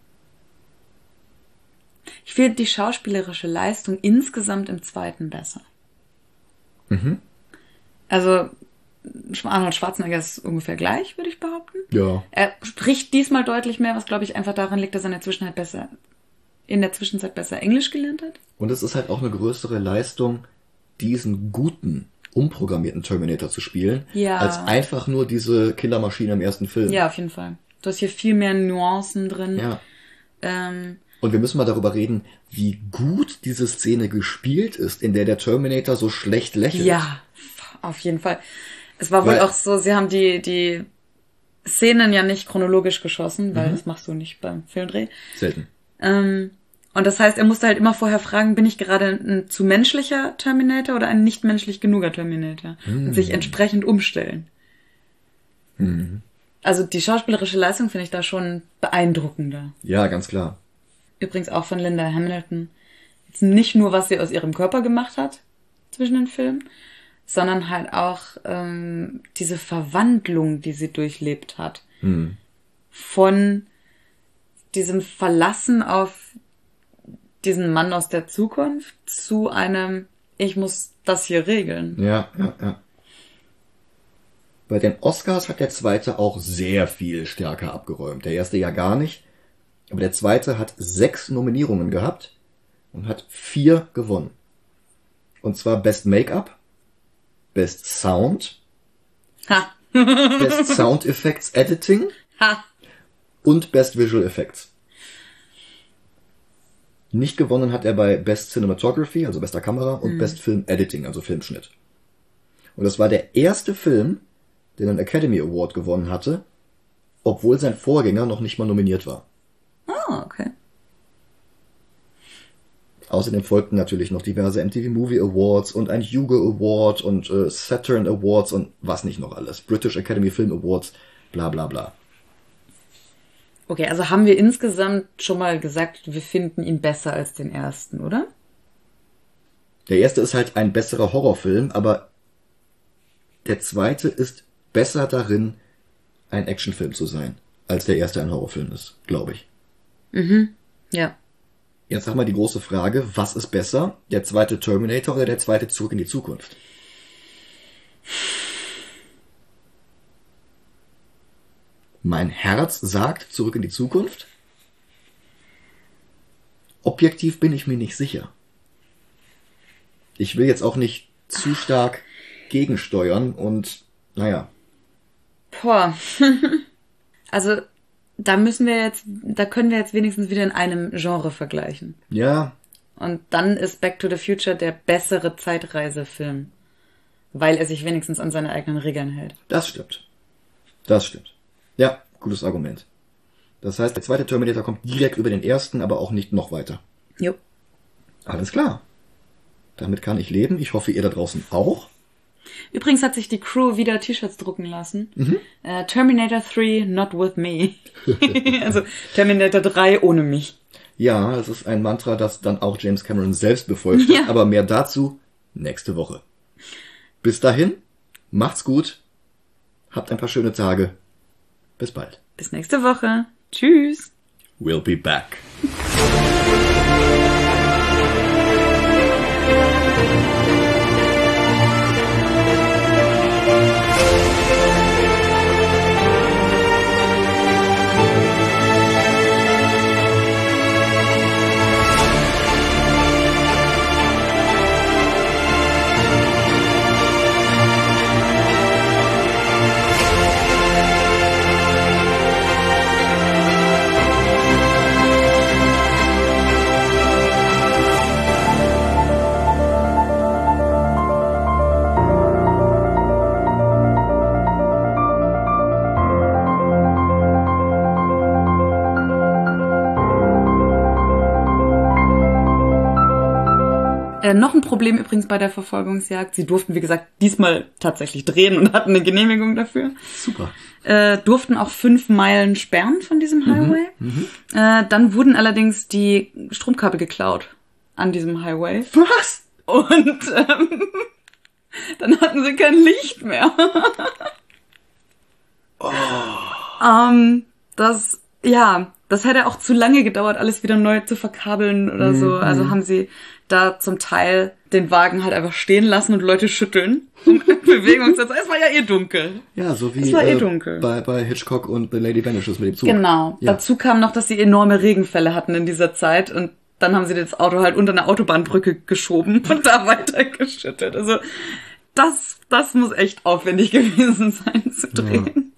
ich finde die schauspielerische Leistung insgesamt im zweiten besser. Mhm. Also Arnold Schwarzenegger ist ungefähr gleich, würde ich behaupten. Ja. Er spricht diesmal deutlich mehr, was glaube ich einfach daran liegt, dass er in der Zwischenzeit besser, in der Zwischenzeit besser Englisch gelernt hat. Und es ist halt auch eine größere Leistung, diesen guten, umprogrammierten Terminator zu spielen, ja. als einfach nur diese Killermaschine im ersten Film. Ja, auf jeden Fall. Du hast hier viel mehr Nuancen drin. Ja. Ähm, Und wir müssen mal darüber reden, wie gut diese Szene gespielt ist, in der der Terminator so schlecht lächelt. Ja, auf jeden Fall. Es war weil, wohl auch so, sie haben die die Szenen ja nicht chronologisch geschossen, weil mhm. das machst du nicht beim Filmdreh. Selten. Ähm, und das heißt, er musste halt immer vorher fragen, bin ich gerade ein zu menschlicher Terminator oder ein nicht menschlich genuger Terminator? Mhm. Und sich entsprechend umstellen. Mhm. Also die schauspielerische Leistung finde ich da schon beeindruckender. Ja, ganz klar. Übrigens auch von Linda Hamilton. Jetzt nicht nur, was sie aus ihrem Körper gemacht hat zwischen den Filmen, sondern halt auch ähm, diese Verwandlung, die sie durchlebt hat. Mhm. Von diesem Verlassen auf diesen Mann aus der Zukunft zu einem, ich muss das hier regeln. Ja, ja, ja. Bei den Oscars hat der zweite auch sehr viel stärker abgeräumt. Der erste ja gar nicht. Aber der zweite hat sechs Nominierungen gehabt und hat vier gewonnen. Und zwar Best Make-up, Best Sound, ha. Best Sound Effects Editing ha. und Best Visual Effects. Nicht gewonnen hat er bei Best Cinematography, also bester Kamera, und mhm. Best Film Editing, also Filmschnitt. Und das war der erste Film, der einen Academy Award gewonnen hatte, obwohl sein Vorgänger noch nicht mal nominiert war. Ah, okay. Außerdem folgten natürlich noch diverse M T V Movie Awards und ein Hugo Award und äh, Saturn Awards und was nicht noch alles. British Academy Film Awards, bla bla bla. Okay, also haben wir insgesamt schon mal gesagt, wir finden ihn besser als den ersten, oder? Der erste ist halt ein besserer Horrorfilm, aber der zweite ist besser darin, ein Actionfilm zu sein, als der erste ein Horrorfilm ist, glaube ich. Mhm, ja. Jetzt haben wir die große Frage, was ist besser, der zweite Terminator oder der zweite Zurück in die Zukunft? Mein Herz sagt Zurück in die Zukunft. Objektiv bin ich mir nicht sicher. Ich will jetzt auch nicht zu stark gegensteuern und, naja. Boah. Also, da müssen wir jetzt, da können wir jetzt wenigstens wieder in einem Genre vergleichen. Ja. Und dann ist Back to the Future der bessere Zeitreisefilm. Weil er sich wenigstens an seine eigenen Regeln hält. Das stimmt. Das stimmt. Ja, gutes Argument. Das heißt, der zweite Terminator kommt direkt über den ersten, aber auch nicht noch weiter. Jo. Alles klar. Damit kann ich leben. Ich hoffe, ihr da draußen auch. Übrigens hat sich die Crew wieder T-Shirts drucken lassen. Mhm. Uh, Terminator drei, not with me. Also Terminator drei ohne mich. Ja, das ist ein Mantra, das dann auch James Cameron selbst befolgt hat. Ja. Aber mehr dazu nächste Woche. Bis dahin, macht's gut. Habt ein paar schöne Tage. Bis bald. Bis nächste Woche. Tschüss. We'll be back. Äh, noch ein Problem übrigens bei der Verfolgungsjagd. Sie durften, wie gesagt, diesmal tatsächlich drehen und hatten eine Genehmigung dafür. Super. Äh, durften auch fünf Meilen sperren von diesem Highway. Mhm, äh, dann wurden allerdings die Stromkabel geklaut an diesem Highway. Was? Und ähm, dann hatten sie kein Licht mehr. Oh. Ähm, das, ja, das hätte auch zu lange gedauert, alles wieder neu zu verkabeln oder mhm. so. Also haben sie da zum Teil den Wagen halt einfach stehen lassen und Leute schütteln. Und Bewegung zu zeigen. Es war ja eh dunkel. Ja, so wie es war eh äh, dunkel. Bei, bei Hitchcock und The Lady Vanishes mit dem Zug. Genau. Ja. Dazu kam noch, dass sie enorme Regenfälle hatten in dieser Zeit und dann haben sie das Auto halt unter eine Autobahnbrücke geschoben und da weiter geschüttet. Also das, das muss echt aufwendig gewesen sein zu drehen. Ja.